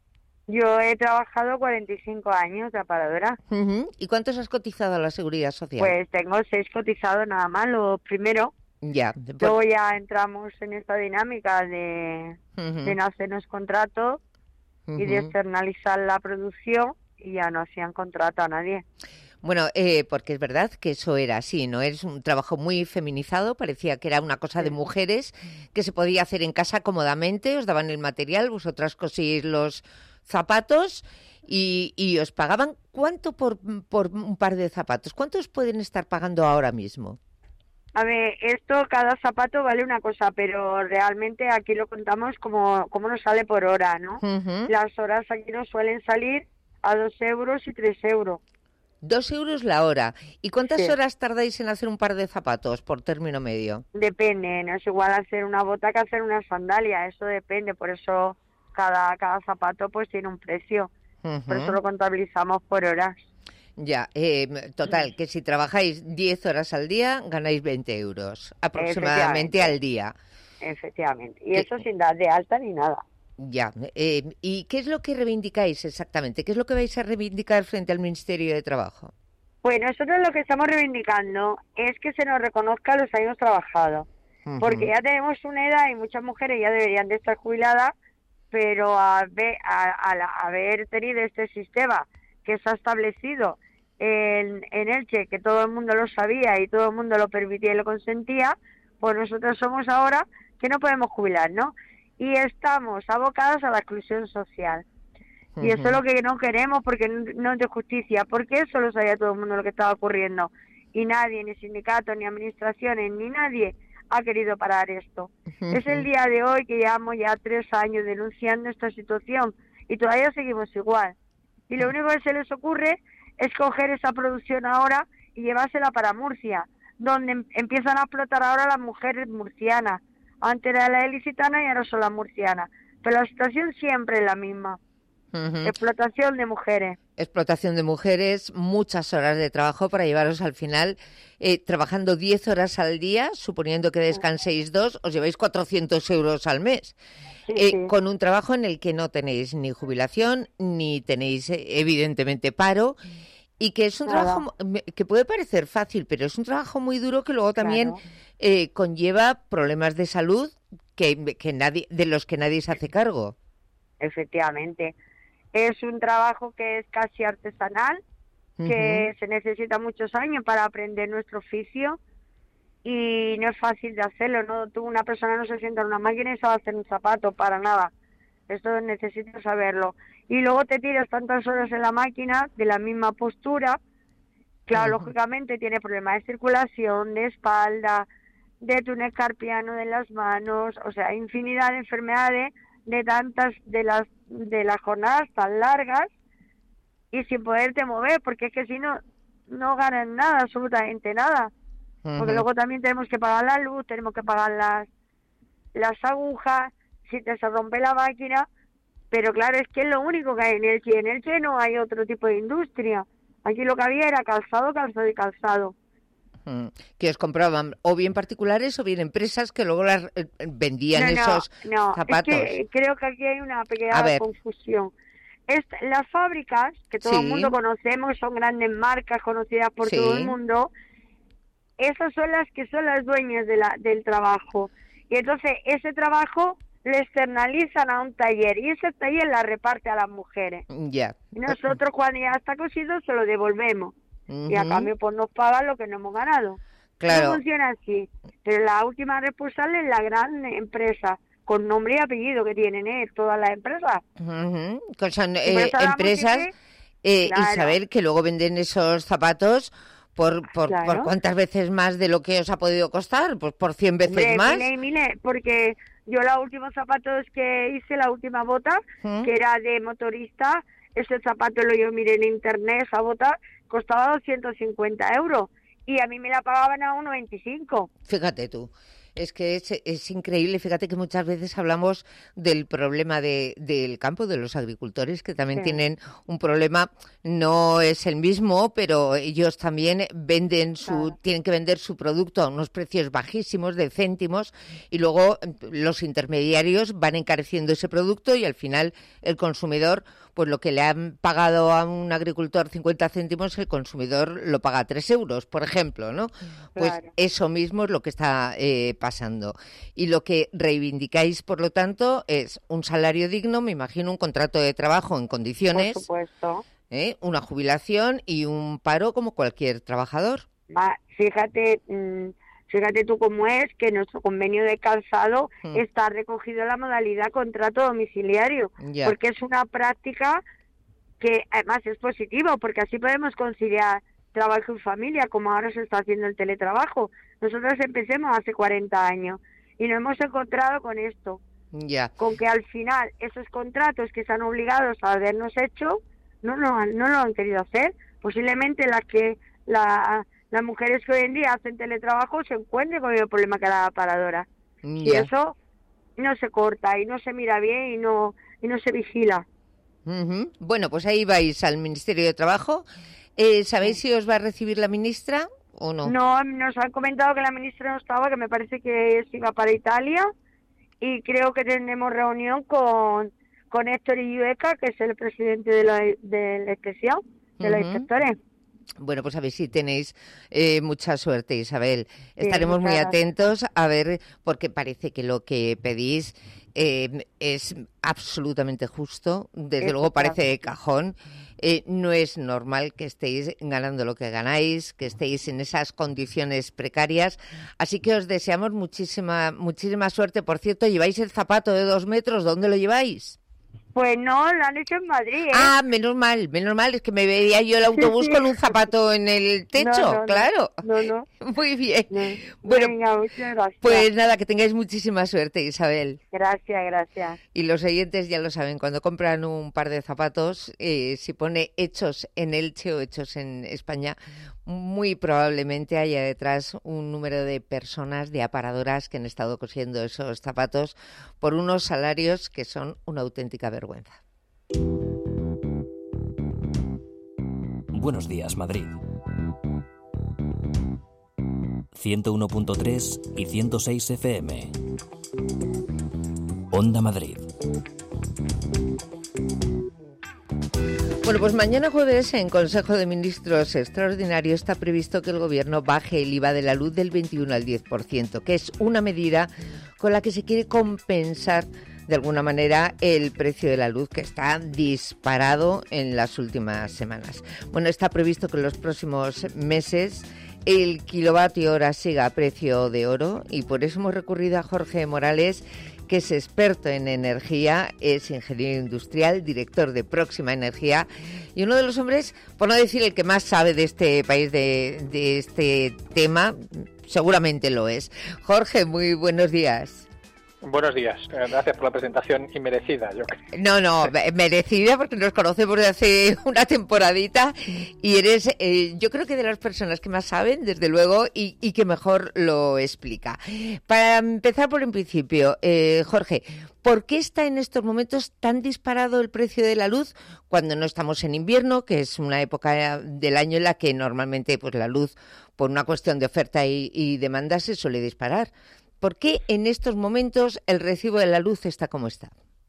Yo he trabajado cuarenta y cinco años de aparadora. Uh-huh. ¿Y cuántos has cotizado a la Seguridad Social? Pues tengo seis cotizados nada más, lo primero. Ya. Por... Luego ya entramos en esta dinámica de, uh-huh. de no hacernos contrato uh-huh. y de externalizar la producción y ya no hacían contrato a nadie. Bueno, eh, porque es verdad que eso era así, ¿no? Es un trabajo muy feminizado, parecía que era una cosa sí. de mujeres, que se podía hacer en casa cómodamente, os daban el material, vosotras cosíais los zapatos y, y os pagaban. ¿Cuánto por, por un par de zapatos? ¿Cuántos pueden estar pagando ahora mismo? A ver, esto, cada zapato vale una cosa, pero realmente aquí lo contamos como, como nos sale por hora, ¿no? Uh-huh. Las horas aquí nos suelen salir a dos euros y tres euros. Dos euros la hora. ¿Y cuántas sí. horas tardáis en hacer un par de zapatos por término medio? Depende, no es igual hacer una bota que hacer una sandalia, eso depende, por eso cada, cada zapato pues tiene un precio, uh-huh. por eso lo contabilizamos por horas. Ya, eh, total, que si trabajáis diez horas al día, ganáis veinte euros, aproximadamente al día. Efectivamente, y eso sin dar de alta ni nada. Ya, eh, ¿y qué es lo que reivindicáis exactamente? ¿Qué es lo que vais a reivindicar frente al Ministerio de Trabajo? Pues nosotros lo que estamos reivindicando es que se nos reconozca los años trabajados, uh-huh. porque ya tenemos una edad y muchas mujeres ya deberían de estar jubiladas, pero a ver, a, a, a haber tenido este sistema que se ha establecido en, en Elche, que todo el mundo lo sabía y todo el mundo lo permitía y lo consentía, pues nosotros somos ahora que no podemos jubilar, ¿no? Y estamos abocados a la exclusión social. Uh-huh. Y eso es lo que no queremos porque no es de justicia, porque eso lo sabía todo el mundo lo que estaba ocurriendo. Y nadie, ni sindicatos, ni administraciones, ni nadie ha querido parar esto. Uh-huh. Es el día de hoy que llevamos ya tres años denunciando esta situación y todavía seguimos igual. Y lo único que se les ocurre es coger esa producción ahora y llevársela para Murcia, donde em- empiezan a explotar ahora las mujeres murcianas. Antes era la ilicitana y ahora son las murcianas. Pero la situación siempre es la misma. Uh-huh. Explotación de mujeres. Explotación de mujeres, muchas horas de trabajo para llevaros al final, eh, trabajando diez horas al día, suponiendo que descanséis dos, os lleváis cuatrocientos euros al mes. Sí, eh, sí. Con un trabajo en el que no tenéis ni jubilación, ni tenéis eh, evidentemente paro, y que es un Nada. trabajo que puede parecer fácil, pero es un trabajo muy duro que luego también claro. eh, conlleva problemas de salud que, que nadie, de los que nadie se hace cargo. Efectivamente. Es un trabajo que es casi artesanal, uh-huh. que se necesita muchos años para aprender nuestro oficio, y no es fácil de hacerlo, ¿no? Tú, una persona no se sienta en una máquina y sabe hacer un zapato, para nada. Esto necesitas saberlo. Y luego te tiras tantas horas en la máquina, de la misma postura. Claro, uh-huh. lógicamente tiene problemas de circulación, de espalda, de túnel carpiano de las manos, o sea, infinidad de enfermedades de tantas, de las de las jornadas tan largas y sin poderte mover, porque es que si no, no ganas nada, absolutamente nada. Uh-huh. Porque luego también tenemos que pagar la luz, tenemos que pagar las, las agujas, si te se rompe la máquina, pero claro, es que es lo único que hay en Elche. En Elche no hay otro tipo de industria. Aquí lo que había era calzado, calzado y calzado. Mm, que os compraban o bien particulares o bien empresas que luego las eh, vendían no, no, esos no, zapatos. Es que creo que aquí hay una pequeña confusión. Es, las fábricas, que todo sí. el mundo conocemos, son grandes marcas conocidas por sí. todo el mundo, esas son las que son las dueñas de la, del trabajo. Y entonces ese trabajo lo externalizan a un taller y ese taller la reparte a las mujeres. Ya. Y nosotros cuando ya está cosido se lo devolvemos. Uh-huh. Y a cambio pues nos pagan lo que no hemos ganado. Claro. No funciona así. Pero la última responsable es la gran empresa, con nombre y apellido que tienen, ¿eh? Todas las empresas. Uh-huh. Que son eh, empresas, eh, claro. Isabel, que luego venden esos zapatos por por, claro. por cuántas veces más de lo que os ha podido costar, pues por cien veces Hombre, más. Mire, mire, porque yo los últimos zapatos que hice, la última bota, ¿Mm? que era de motorista, ese zapato lo yo miré en internet, esa bota costaba doscientos cincuenta euros y a mí me la pagaban a uno veinticinco. Fíjate tú. Es que es, es increíble, fíjate que muchas veces hablamos del problema de, del campo, de los agricultores, que también sí. tienen un problema, no es el mismo, pero ellos también venden su, claro. tienen que vender su producto a unos precios bajísimos, de céntimos, y luego los intermediarios van encareciendo ese producto y al final el consumidor, pues lo que le han pagado a un agricultor cincuenta céntimos, el consumidor lo paga a tres euros, por ejemplo, ¿no? Pues claro. eso mismo es lo que está eh, pasando. Y lo que reivindicáis, por lo tanto, es un salario digno, me imagino un contrato de trabajo en condiciones. Por supuesto. ¿eh? Una jubilación y un paro como cualquier trabajador. Va, fíjate, mmm, fíjate tú cómo es que nuestro convenio de calzado hmm. está recogido en la modalidad contrato domiciliario, ya. porque es una práctica que además es positivo, porque así podemos conciliar trabajo y familia, como ahora se está haciendo el teletrabajo. Nosotros empecemos hace cuarenta años y nos hemos encontrado con esto, ya. con que al final esos contratos que están obligados a habernos hecho no, no, no lo han querido hacer. Posiblemente las que la, las mujeres que hoy en día hacen teletrabajo se encuentren con el problema que da la paradora. Ya. Y eso no se corta y no se mira bien y no, y no se vigila. Uh-huh. Bueno, pues ahí vais al Ministerio de Trabajo. Eh, ¿Sabéis si os va a recibir la ministra o no? No, nos han comentado que la ministra no estaba, que me parece que se iba para Italia, y creo que tendremos reunión con, con Héctor Illueca, que es el presidente de la, de la inspección, de uh-huh. los inspectores. Bueno, pues a ver si tenéis eh, mucha suerte, Isabel. Estaremos sí, muy atentos a ver, porque parece que lo que pedís eh, es absolutamente justo, desde es luego parece de cajón. Eh, no es normal que estéis ganando lo que ganáis, que estéis en esas condiciones precarias, así que os deseamos muchísima muchísima suerte. Por cierto, ¿lleváis el zapato de dos metros? ¿Dónde lo lleváis? Pues no, lo han hecho en Madrid, ¿eh? Ah, menos mal, menos mal, es que me veía yo el autobús sí, sí. con un zapato en el techo, no, no, claro. No, no. Muy bien. No. Bueno, venga, muchas gracias. Pues nada, que tengáis muchísima suerte, Isabel. Gracias, gracias. Y los oyentes ya lo saben, cuando compran un par de zapatos, eh, si pone hechos en Elche o hechos en España, muy probablemente haya detrás un número de personas, de aparadoras que han estado cosiendo esos zapatos por unos salarios que son una auténtica vergüenza. Buenos días, Madrid. ciento uno punto tres y ciento seis F M. Onda Madrid. Bueno, pues mañana jueves en Consejo de Ministros Extraordinario está previsto que el Gobierno baje el I V A de la luz del veintiuno al diez por ciento, que es una medida con la que se quiere compensar de alguna manera el precio de la luz, que está disparado en las últimas semanas. Bueno, está previsto que en los próximos meses el kilovatio hora siga a precio de oro y por eso hemos recurrido a Jorge Morales, que es experto en energía, es ingeniero industrial, director de Próxima Energía y uno de los hombres, por no decir el que más sabe de este país, de, de este tema, seguramente lo es. Jorge, muy buenos días. Buenos días, gracias por la presentación inmerecida, yo creo. No, no, merecida porque nos conocemos de hace una temporadita y eres, eh, yo creo que de las personas que más saben, desde luego, y, y que mejor lo explica. Para empezar por el principio, eh, Jorge, ¿por qué está en estos momentos tan disparado el precio de la luz cuando no estamos en invierno, que es una época del año en la que normalmente pues la luz, por una cuestión de oferta y, y demanda, se suele disparar? ¿Por qué en estos momentos el recibo de la luz está como está?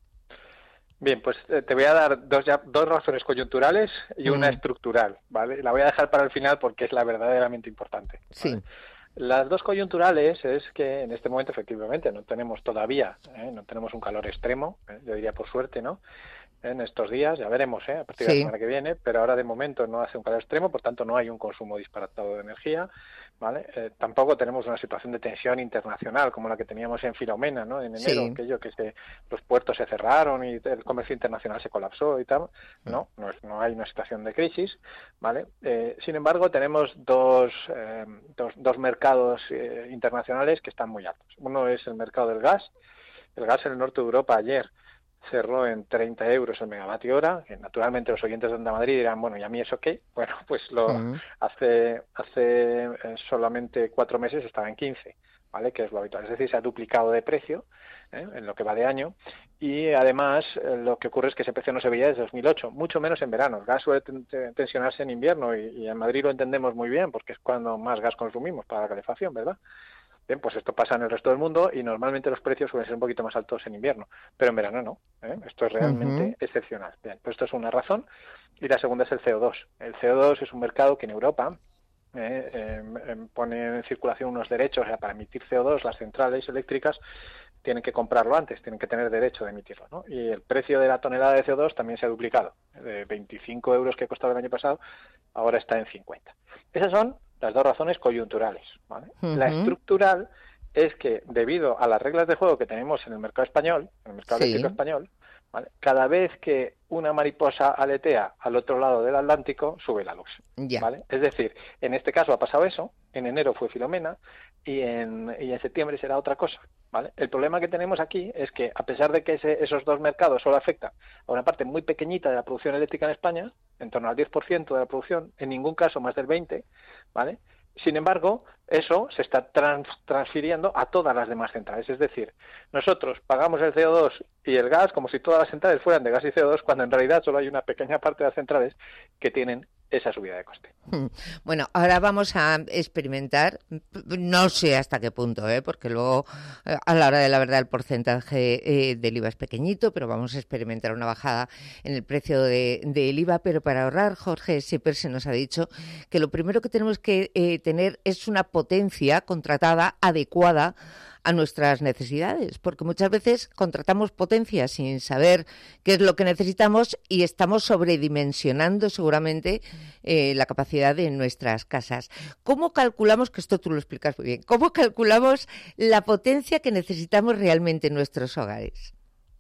Bien, pues eh, te voy a dar dos, ya, dos razones coyunturales y una mm. estructural, ¿vale? La voy a dejar para el final porque es la verdaderamente importante, ¿vale? Sí. Las dos coyunturales es que en este momento efectivamente no tenemos todavía, ¿eh? no tenemos un calor extremo, ¿eh? yo diría por suerte, ¿no? En estos días, ya veremos, ¿eh? a partir de sí. la semana que viene, pero ahora de momento no hace un calor extremo, por tanto no hay un consumo disparatado de energía, ¿vale? Eh, tampoco tenemos una situación de tensión internacional como la que teníamos en Filomena, ¿no? En enero, sí. aquello que se, los puertos se cerraron y el comercio internacional se colapsó y tal, no, no, es, no hay una situación de crisis, ¿vale? Eh, sin embargo, tenemos dos, eh, dos, dos mercados eh, internacionales que están muy altos. Uno es el mercado del gas. El gas en el norte de Europa ayer cerró en treinta euros el megavatio hora, que naturalmente los oyentes de Onda Madrid dirán, bueno, ¿y a mí eso qué? Bueno, pues lo uh-huh. hace hace eh, solamente cuatro meses estaba en quince, ¿vale? Que es lo habitual. Es decir, se ha duplicado de precio ¿eh? en lo que va de año y además eh, lo que ocurre es que ese precio no se veía desde dos mil ocho, mucho menos en verano. El gas suele ten- tensionarse en invierno y, y en Madrid lo entendemos muy bien porque es cuando más gas consumimos para la calefacción, ¿verdad? Bien, pues esto pasa en el resto del mundo y normalmente los precios suelen ser un poquito más altos en invierno, pero en verano no, ¿eh? Esto es realmente uh-huh. excepcional. Bien, pues esto es una razón. Y la segunda es el C O dos. El C O dos es un mercado que en Europa eh, eh, pone en circulación unos derechos, o sea, para emitir C O dos las centrales eléctricas tienen que comprarlo antes, tienen que tener derecho de emitirlo, ¿no? Y el precio de la tonelada de C O dos también se ha duplicado. De veinticinco euros que costaba el año pasado, ahora está en cincuenta. Esas son las dos razones coyunturales, ¿vale? Uh-huh. La estructural es que debido a las reglas de juego que tenemos en el mercado español, en el mercado sí. eléctrico español, ¿vale? Cada vez que una mariposa aletea al otro lado del Atlántico, sube la luz, yeah. ¿vale? Es decir, en este caso ha pasado eso, en enero fue Filomena y en, y en septiembre será otra cosa, ¿vale? El problema que tenemos aquí es que a pesar de que ese, esos dos mercados solo afectan a una parte muy pequeñita de la producción eléctrica en España, en torno al diez por ciento de la producción, en ningún caso más del veinte por ciento, ¿vale? Sin embargo, eso se está trans- transfiriendo a todas las demás centrales. Es decir, nosotros pagamos el C O dos y el gas como si todas las centrales fueran de gas y C O dos, cuando en realidad solo hay una pequeña parte de las centrales que tienen esa subida de coste. Bueno, ahora vamos a experimentar, no sé hasta qué punto, ¿eh? porque luego a la hora de la verdad el porcentaje eh, del I V A es pequeñito, pero vamos a experimentar una bajada en el precio de, del I V A, pero para ahorrar, Jorge siempre se nos ha dicho que lo primero que tenemos que eh, tener es una potencia contratada adecuada a nuestras necesidades, porque muchas veces contratamos potencia sin saber qué es lo que necesitamos y estamos sobredimensionando seguramente eh, la capacidad de nuestras casas. ¿Cómo calculamos, que esto tú lo explicas muy bien, cómo calculamos la potencia que necesitamos realmente en nuestros hogares?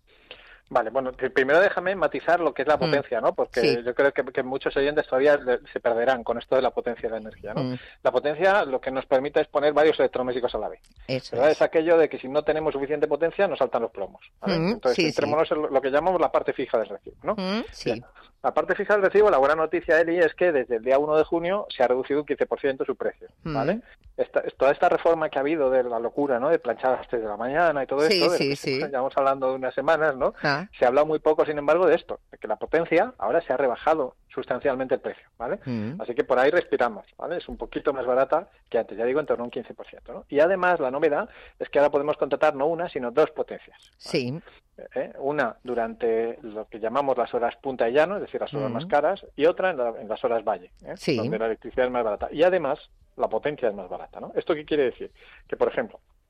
Vale, bueno, primero déjame matizar lo que es la potencia, ¿no? Porque sí. yo creo que, que muchos oyentes todavía se perderán con esto de la potencia de la energía, ¿no? Mm. La potencia lo que nos permite es poner varios electrodomésticos a la vez. Eso ¿verdad? Es. es aquello de que si no tenemos suficiente potencia nos saltan los plomos, ¿vale? Mm, Entonces, sí, entrémonos sí. en lo que llamamos la parte fija del recibo, ¿no? Mm, sí. Bien. La parte fija del recibo, la buena noticia, Eli, es que desde el día uno de junio se ha reducido un quince por ciento su precio, ¿vale? Mm. Esta, toda esta reforma que ha habido de la locura, ¿no? De planchar a las tres de la mañana y todo sí, esto, sí, de sí. llevamos hablando de unas semanas, ¿no? Ah. Se ha hablado muy poco, sin embargo, de esto, de que la potencia ahora se ha rebajado sustancialmente el precio, ¿vale? Mm. Así que por ahí respiramos, ¿vale? Es un poquito más barata que antes, ya digo, en torno a un quince por ciento, ¿no? Y además, la novedad es que ahora podemos contratar no una, sino dos potencias, ¿vale? Sí. ¿Eh? Una durante lo que llamamos las horas punta y llano, es decir, las horas mm. más caras, y otra en, la, en las horas valle, ¿eh? Sí. Donde la electricidad es más barata. Y además, la potencia es más barata, ¿no? ¿Esto qué quiere decir? Que, por ejemplo,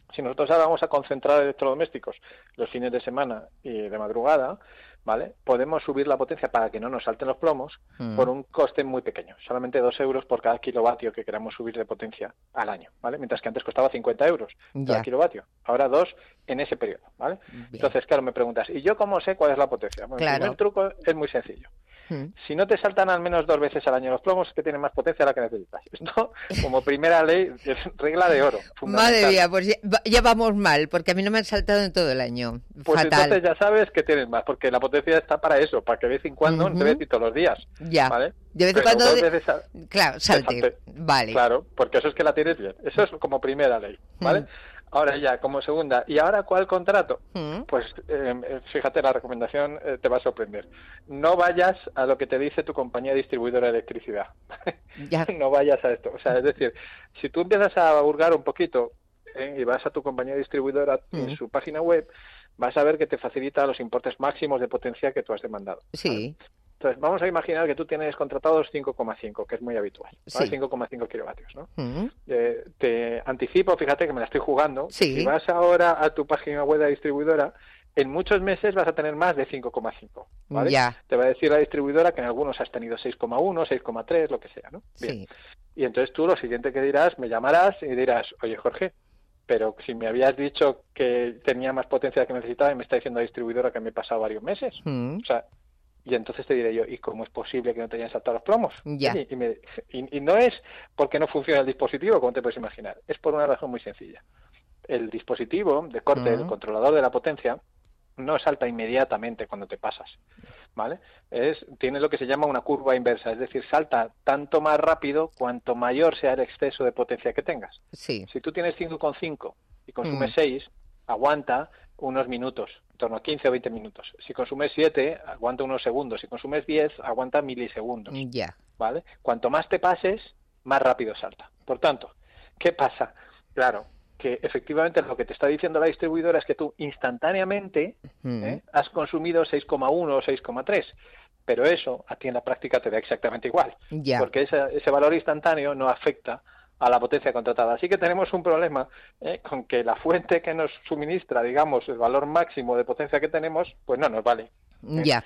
Si nosotros ahora vamos a concentrar electrodomésticos los fines de semana y de madrugada, ¿vale? Podemos subir la potencia para que no nos salten los plomos mm. por un coste muy pequeño, solamente dos euros por cada kilovatio que queramos subir de potencia al año, ¿vale? Mientras que antes costaba cincuenta euros cada kilovatio, ahora dos en ese periodo, ¿vale? Bien. Entonces, claro, me preguntas, ¿y yo cómo sé cuál es la potencia? Bueno, claro. El primer truco es muy sencillo. Mm. Si no te saltan al menos dos veces al año los plomos, es que tienen más potencia de la que necesitas. Esto, como primera ley, es regla de oro. Madre mía, pues ya, ya vamos mal, porque a mí no me han saltado en todo el año. Pues Fatal. Entonces ya sabes que tienes más, porque la potencia está para eso, para que de vez en cuando, uh-huh. no te voy a decir todos los días. Ya, ¿vale? de vez en cuando... De... A... Claro, salte. salte. Vale. Claro, porque eso es que la tienes bien. Eso es como primera ley, ¿vale? Mm. Ahora ya, como segunda. ¿Y ahora cuál contrato? Mm. Pues eh, fíjate, la recomendación eh, te va a sorprender. No vayas a lo que te dice tu compañía distribuidora de electricidad. Ya. No vayas a esto. O sea, es decir, si tú empiezas a hurgar un poquito eh, y vas a tu compañía distribuidora mm. en su página web, vas a ver que te facilita los importes máximos de potencia que tú has demandado. Sí. ¿Vale? Entonces, vamos a imaginar que tú tienes contratados cinco coma cinco, que es muy habitual, ¿vale? Sí. cinco coma cinco kilovatios, ¿no? Uh-huh. Eh, te anticipo, fíjate que me la estoy jugando. Sí. Si vas ahora a tu página web de la distribuidora, en muchos meses vas a tener más de cinco coma cinco, ¿vale? Ya. Te va a decir la distribuidora que en algunos has tenido seis coma uno, seis coma tres, lo que sea, ¿no? Bien. Sí. Y entonces tú lo siguiente que dirás, me llamarás y dirás, oye, Jorge, pero si me habías dicho que tenía más potencia de la que necesitaba y me está diciendo la distribuidora que me he pasado varios meses. Uh-huh. O sea... Y entonces te diré yo, ¿y cómo es posible que no te hayan saltado los plomos? Ya. Y, y, me, y, y no es porque no funciona el dispositivo, como te puedes imaginar, es por una razón muy sencilla. El dispositivo de corte, uh-huh. el controlador de la potencia, no salta inmediatamente cuando te pasas, ¿vale? Es, tiene lo que se llama una curva inversa, es decir, salta tanto más rápido cuanto mayor sea el exceso de potencia que tengas. Sí. Si tú tienes cinco coma cinco y consumes uh-huh. seis, aguanta unos minutos, en torno a quince o veinte minutos. Si consumes siete, aguanta unos segundos. Si consumes diez, aguanta milisegundos. Ya. Yeah. ¿Vale? Cuanto más te pases, más rápido salta. Por tanto, ¿qué pasa? Claro, que efectivamente lo que te está diciendo la distribuidora es que tú instantáneamente mm. ¿eh? has consumido seis coma uno o seis coma tres. Pero eso a ti en la práctica te da exactamente igual. Yeah. Porque ese, ese valor instantáneo no afecta a la potencia contratada. Así que tenemos un problema ¿eh? con que la fuente que nos suministra, digamos, el valor máximo de potencia que tenemos, pues no nos vale. ¿eh? Ya.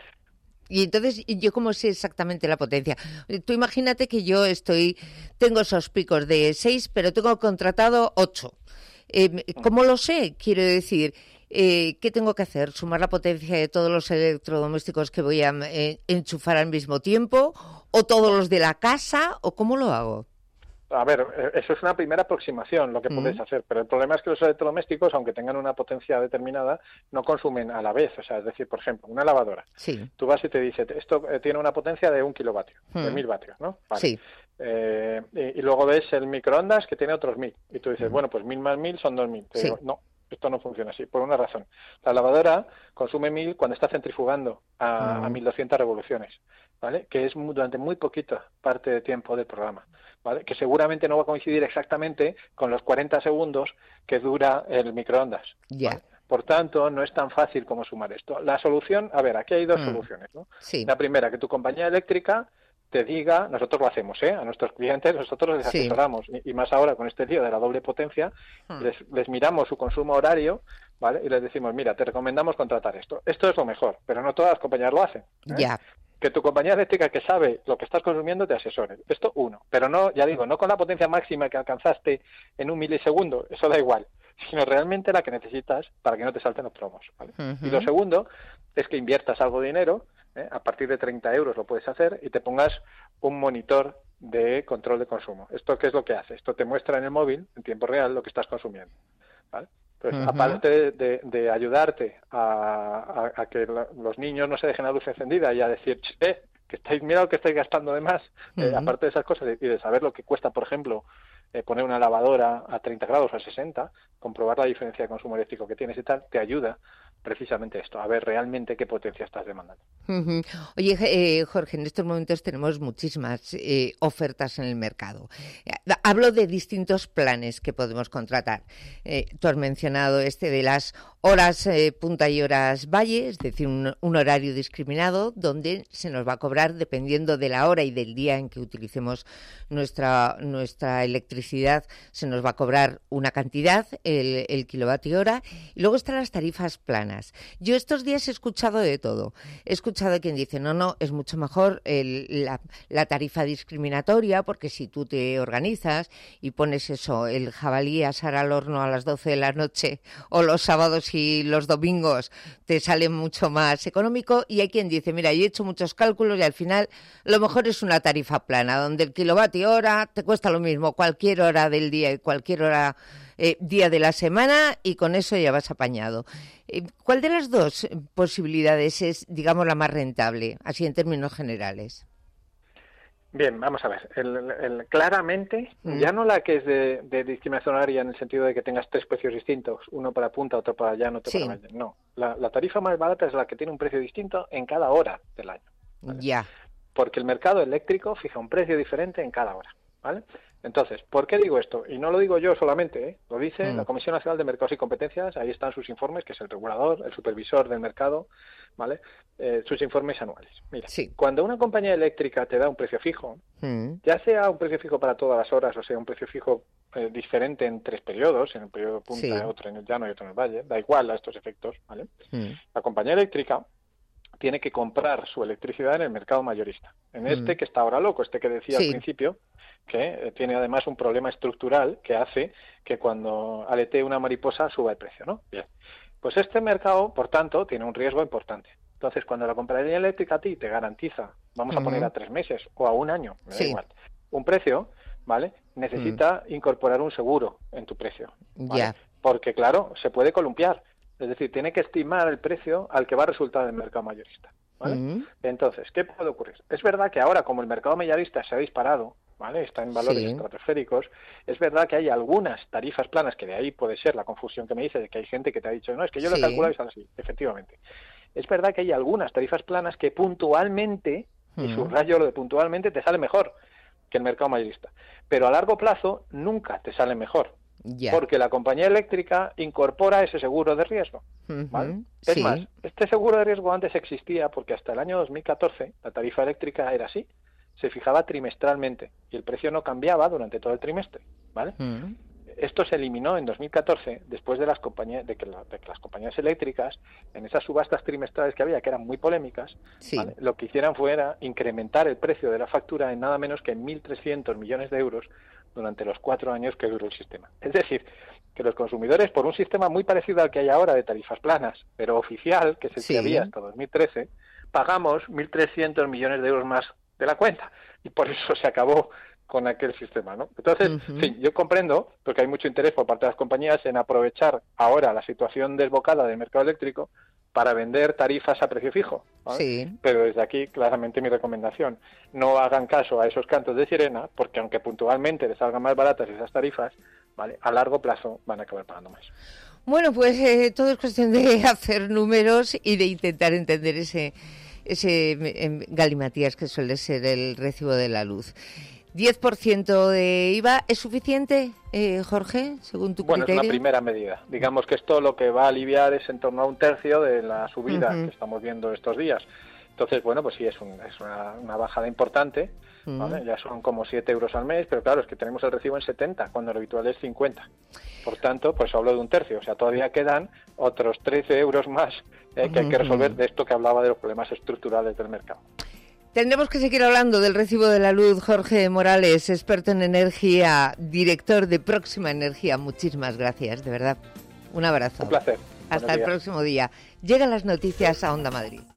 Y entonces, ¿yo cómo sé exactamente la potencia? Tú imagínate que yo estoy, tengo esos picos de seis, pero tengo contratado ocho. Eh, ¿Cómo lo sé? Quiero decir, eh, ¿qué tengo que hacer? ¿Sumar la potencia de todos los electrodomésticos que voy a eh, enchufar al mismo tiempo? ¿O todos los de la casa? ¿O cómo lo hago? A ver, eso es una primera aproximación, lo que mm. puedes hacer, pero el problema es que los electrodomésticos, aunque tengan una potencia determinada, no consumen a la vez. O sea, es decir, por ejemplo, una lavadora. Sí. Tú vas y te dice, esto tiene una potencia de un kilovatio, mm. de mil vatios, ¿no? Vale. Sí. Eh, y, y luego ves el microondas que tiene otros mil. Y tú dices, mm. bueno, pues mil más mil son dos mil. Te sí. digo, no, esto no funciona así, por una razón. La lavadora consume mil cuando está centrifugando a, mm. a mil doscientas revoluciones, ¿vale? Que es muy, durante muy poquita parte de tiempo del programa, ¿vale? Que seguramente no va a coincidir exactamente con los cuarenta segundos que dura el microondas. Ya. ¿vale? Por tanto, no es tan fácil como sumar esto. La solución, a ver, aquí hay dos mm. soluciones, ¿no? Sí. La primera, que tu compañía eléctrica te diga, nosotros lo hacemos, ¿eh? A nuestros clientes nosotros les asesoramos, sí. y, y más ahora con este lío de la doble potencia, hmm. les, les miramos su consumo horario, ¿vale? Y les decimos, mira, te recomendamos contratar esto. Esto es lo mejor, pero no todas las compañías lo hacen. ¿eh? Ya. Que tu compañía eléctrica que sabe lo que estás consumiendo te asesore. Esto uno, pero no, ya digo, no con la potencia máxima que alcanzaste en un milisegundo, eso da igual, sino realmente la que necesitas para que no te salten los plomos, ¿vale? Uh-huh. Y lo segundo es que inviertas algo de dinero, ¿eh? A partir de treinta euros lo puedes hacer, y te pongas un monitor de control de consumo. ¿Esto qué es lo que hace? Esto te muestra en el móvil, en tiempo real, lo que estás consumiendo, ¿vale? Entonces, uh-huh. aparte de, de, de ayudarte a, a, a que la, los niños no se dejen la luz encendida y a decir, eh, que estáis, mira lo que estáis gastando de más, uh-huh. eh, aparte de esas cosas y de saber lo que cuesta, por ejemplo, eh, poner una lavadora a treinta grados o a sesenta, comprobar la diferencia de consumo eléctrico que tienes y tal, te ayuda precisamente esto, a ver realmente qué potencia estás demandando. Uh-huh. Oye, eh, Jorge, en estos momentos tenemos muchísimas eh, ofertas en el mercado. Hablo de distintos planes que podemos contratar. Eh, tú has mencionado este de las horas eh, punta y horas valle, es decir, un, un horario discriminado donde se nos va a cobrar, dependiendo de la hora y del día en que utilicemos nuestra, nuestra electricidad, se nos va a cobrar una cantidad, el, el kilovatio hora, y luego están las tarifas planas. Yo estos días he escuchado de todo. He escuchado de quien dice, no, no, es mucho mejor el, la, la tarifa discriminatoria, porque si tú te organizas y pones eso, el jabalí a asar al horno a las doce de la noche, o los sábados y los domingos te sale mucho más económico, y hay quien dice, mira, yo he hecho muchos cálculos y al final lo mejor es una tarifa plana, donde el kilovatio hora te cuesta lo mismo cualquier hora del día y cualquier hora eh, día de la semana, y con eso ya vas apañado. Eh, ¿Cuál de las dos posibilidades es, digamos, la más rentable, así en términos generales? Bien, vamos a ver. El, el, claramente, mm. ya no la que es de, de discriminación horaria en el sentido de que tengas tres precios distintos, uno para punta, otro para llano, otro sí. para valle. No, la, la tarifa más barata es la que tiene un precio distinto en cada hora del año. ¿Vale? Ya. Porque el mercado eléctrico fija un precio diferente en cada hora, ¿vale? Entonces, ¿por qué digo esto? Y no lo digo yo solamente, ¿eh? Lo dice mm. la Comisión Nacional de Mercados y Competencias, ahí están sus informes, que es el regulador, el supervisor del mercado, ¿vale? Eh, sus informes anuales. Mira, sí. cuando una compañía eléctrica te da un precio fijo, mm. ya sea un precio fijo para todas las horas, o sea, un precio fijo eh, diferente en tres periodos, en el periodo punta, sí. otro en el llano y otro en el valle, da igual a estos efectos, ¿vale? Mm. La compañía eléctrica tiene que comprar su electricidad en el mercado mayorista, en este mm. que está ahora loco, este que decía sí. al principio, que eh, tiene además un problema estructural que hace que cuando aletee una mariposa suba el precio, ¿no? Bien, pues este mercado, por tanto, tiene un riesgo importante. Entonces, cuando la compañía eléctrica a ti te garantiza, vamos uh-huh. a poner a tres meses o a un año, me da sí. igual, un precio, ¿vale? Necesita uh-huh. incorporar un seguro en tu precio, ¿vale? Yeah. Porque, claro, se puede columpiar. Es decir, tiene que estimar el precio al que va a resultar el mercado mayorista, ¿vale? Uh-huh. Entonces, ¿qué puede ocurrir? Es verdad que ahora, como el mercado mayorista se ha disparado, ¿vale? Está en valores sí. estratosféricos, es verdad que hay algunas tarifas planas, que de ahí puede ser la confusión que me dice, de que hay gente que te ha dicho, no, es que yo sí. lo he calculado y sale así, efectivamente. Es verdad que hay algunas tarifas planas que puntualmente, uh-huh. y subrayo lo de puntualmente, te sale mejor que el mercado mayorista. Pero a largo plazo nunca te sale mejor. Yeah. Porque la compañía eléctrica incorpora ese seguro de riesgo, ¿vale? Uh-huh. Es sí. más, este seguro de riesgo antes existía porque hasta el año dos mil catorce la tarifa eléctrica era así, se fijaba trimestralmente y el precio no cambiaba durante todo el trimestre, ¿vale? Uh-huh. Esto se eliminó en dos mil catorce después de las compañías de que, la, de que las compañías eléctricas, en esas subastas trimestrales que había, que eran muy polémicas, sí. ¿vale? Lo que hicieran fuera incrementar el precio de la factura en nada menos que en mil trescientos millones de euros durante los cuatro años que duró el sistema. Es decir, que los consumidores, por un sistema muy parecido al que hay ahora de tarifas planas, pero oficial, que es el sí. que había hasta dos mil trece, pagamos mil trescientos millones de euros más de la cuenta. Y por eso se acabó con aquel sistema, ¿no? Entonces, uh-huh. en fin, yo comprendo, porque hay mucho interés por parte de las compañías en aprovechar ahora la situación desbocada del mercado eléctrico para vender tarifas a precio fijo, ¿vale? Sí. Pero desde aquí, claramente, mi recomendación, no hagan caso a esos cantos de sirena, porque aunque puntualmente les salgan más baratas esas tarifas, ¿vale? A largo plazo van a acabar pagando más. Bueno, pues eh, todo es cuestión de hacer números y de intentar entender ese, ese eh, galimatías que suele ser el recibo de la luz. diez por ciento de I V A, ¿es suficiente, eh, Jorge, según tu bueno, criterio? Bueno, es una primera medida. Digamos que esto lo que va a aliviar es en torno a un tercio de la subida uh-huh. que estamos viendo estos días. Entonces, bueno, pues sí, es, un, es una, una bajada importante, uh-huh. ¿vale? Ya son como siete euros al mes, pero claro, es que tenemos el recibo en setenta, cuando lo habitual es cincuenta. Por tanto, pues hablo de un tercio, o sea, todavía quedan otros trece euros más eh, que hay que resolver de esto que hablaba de los problemas estructurales del mercado. Tendremos que seguir hablando del recibo de la luz. Jorge Morales, experto en energía, director de Próxima Energía. Muchísimas gracias, de verdad. Un abrazo. Un placer. Hasta el próximo día. Llegan las noticias a Onda Madrid.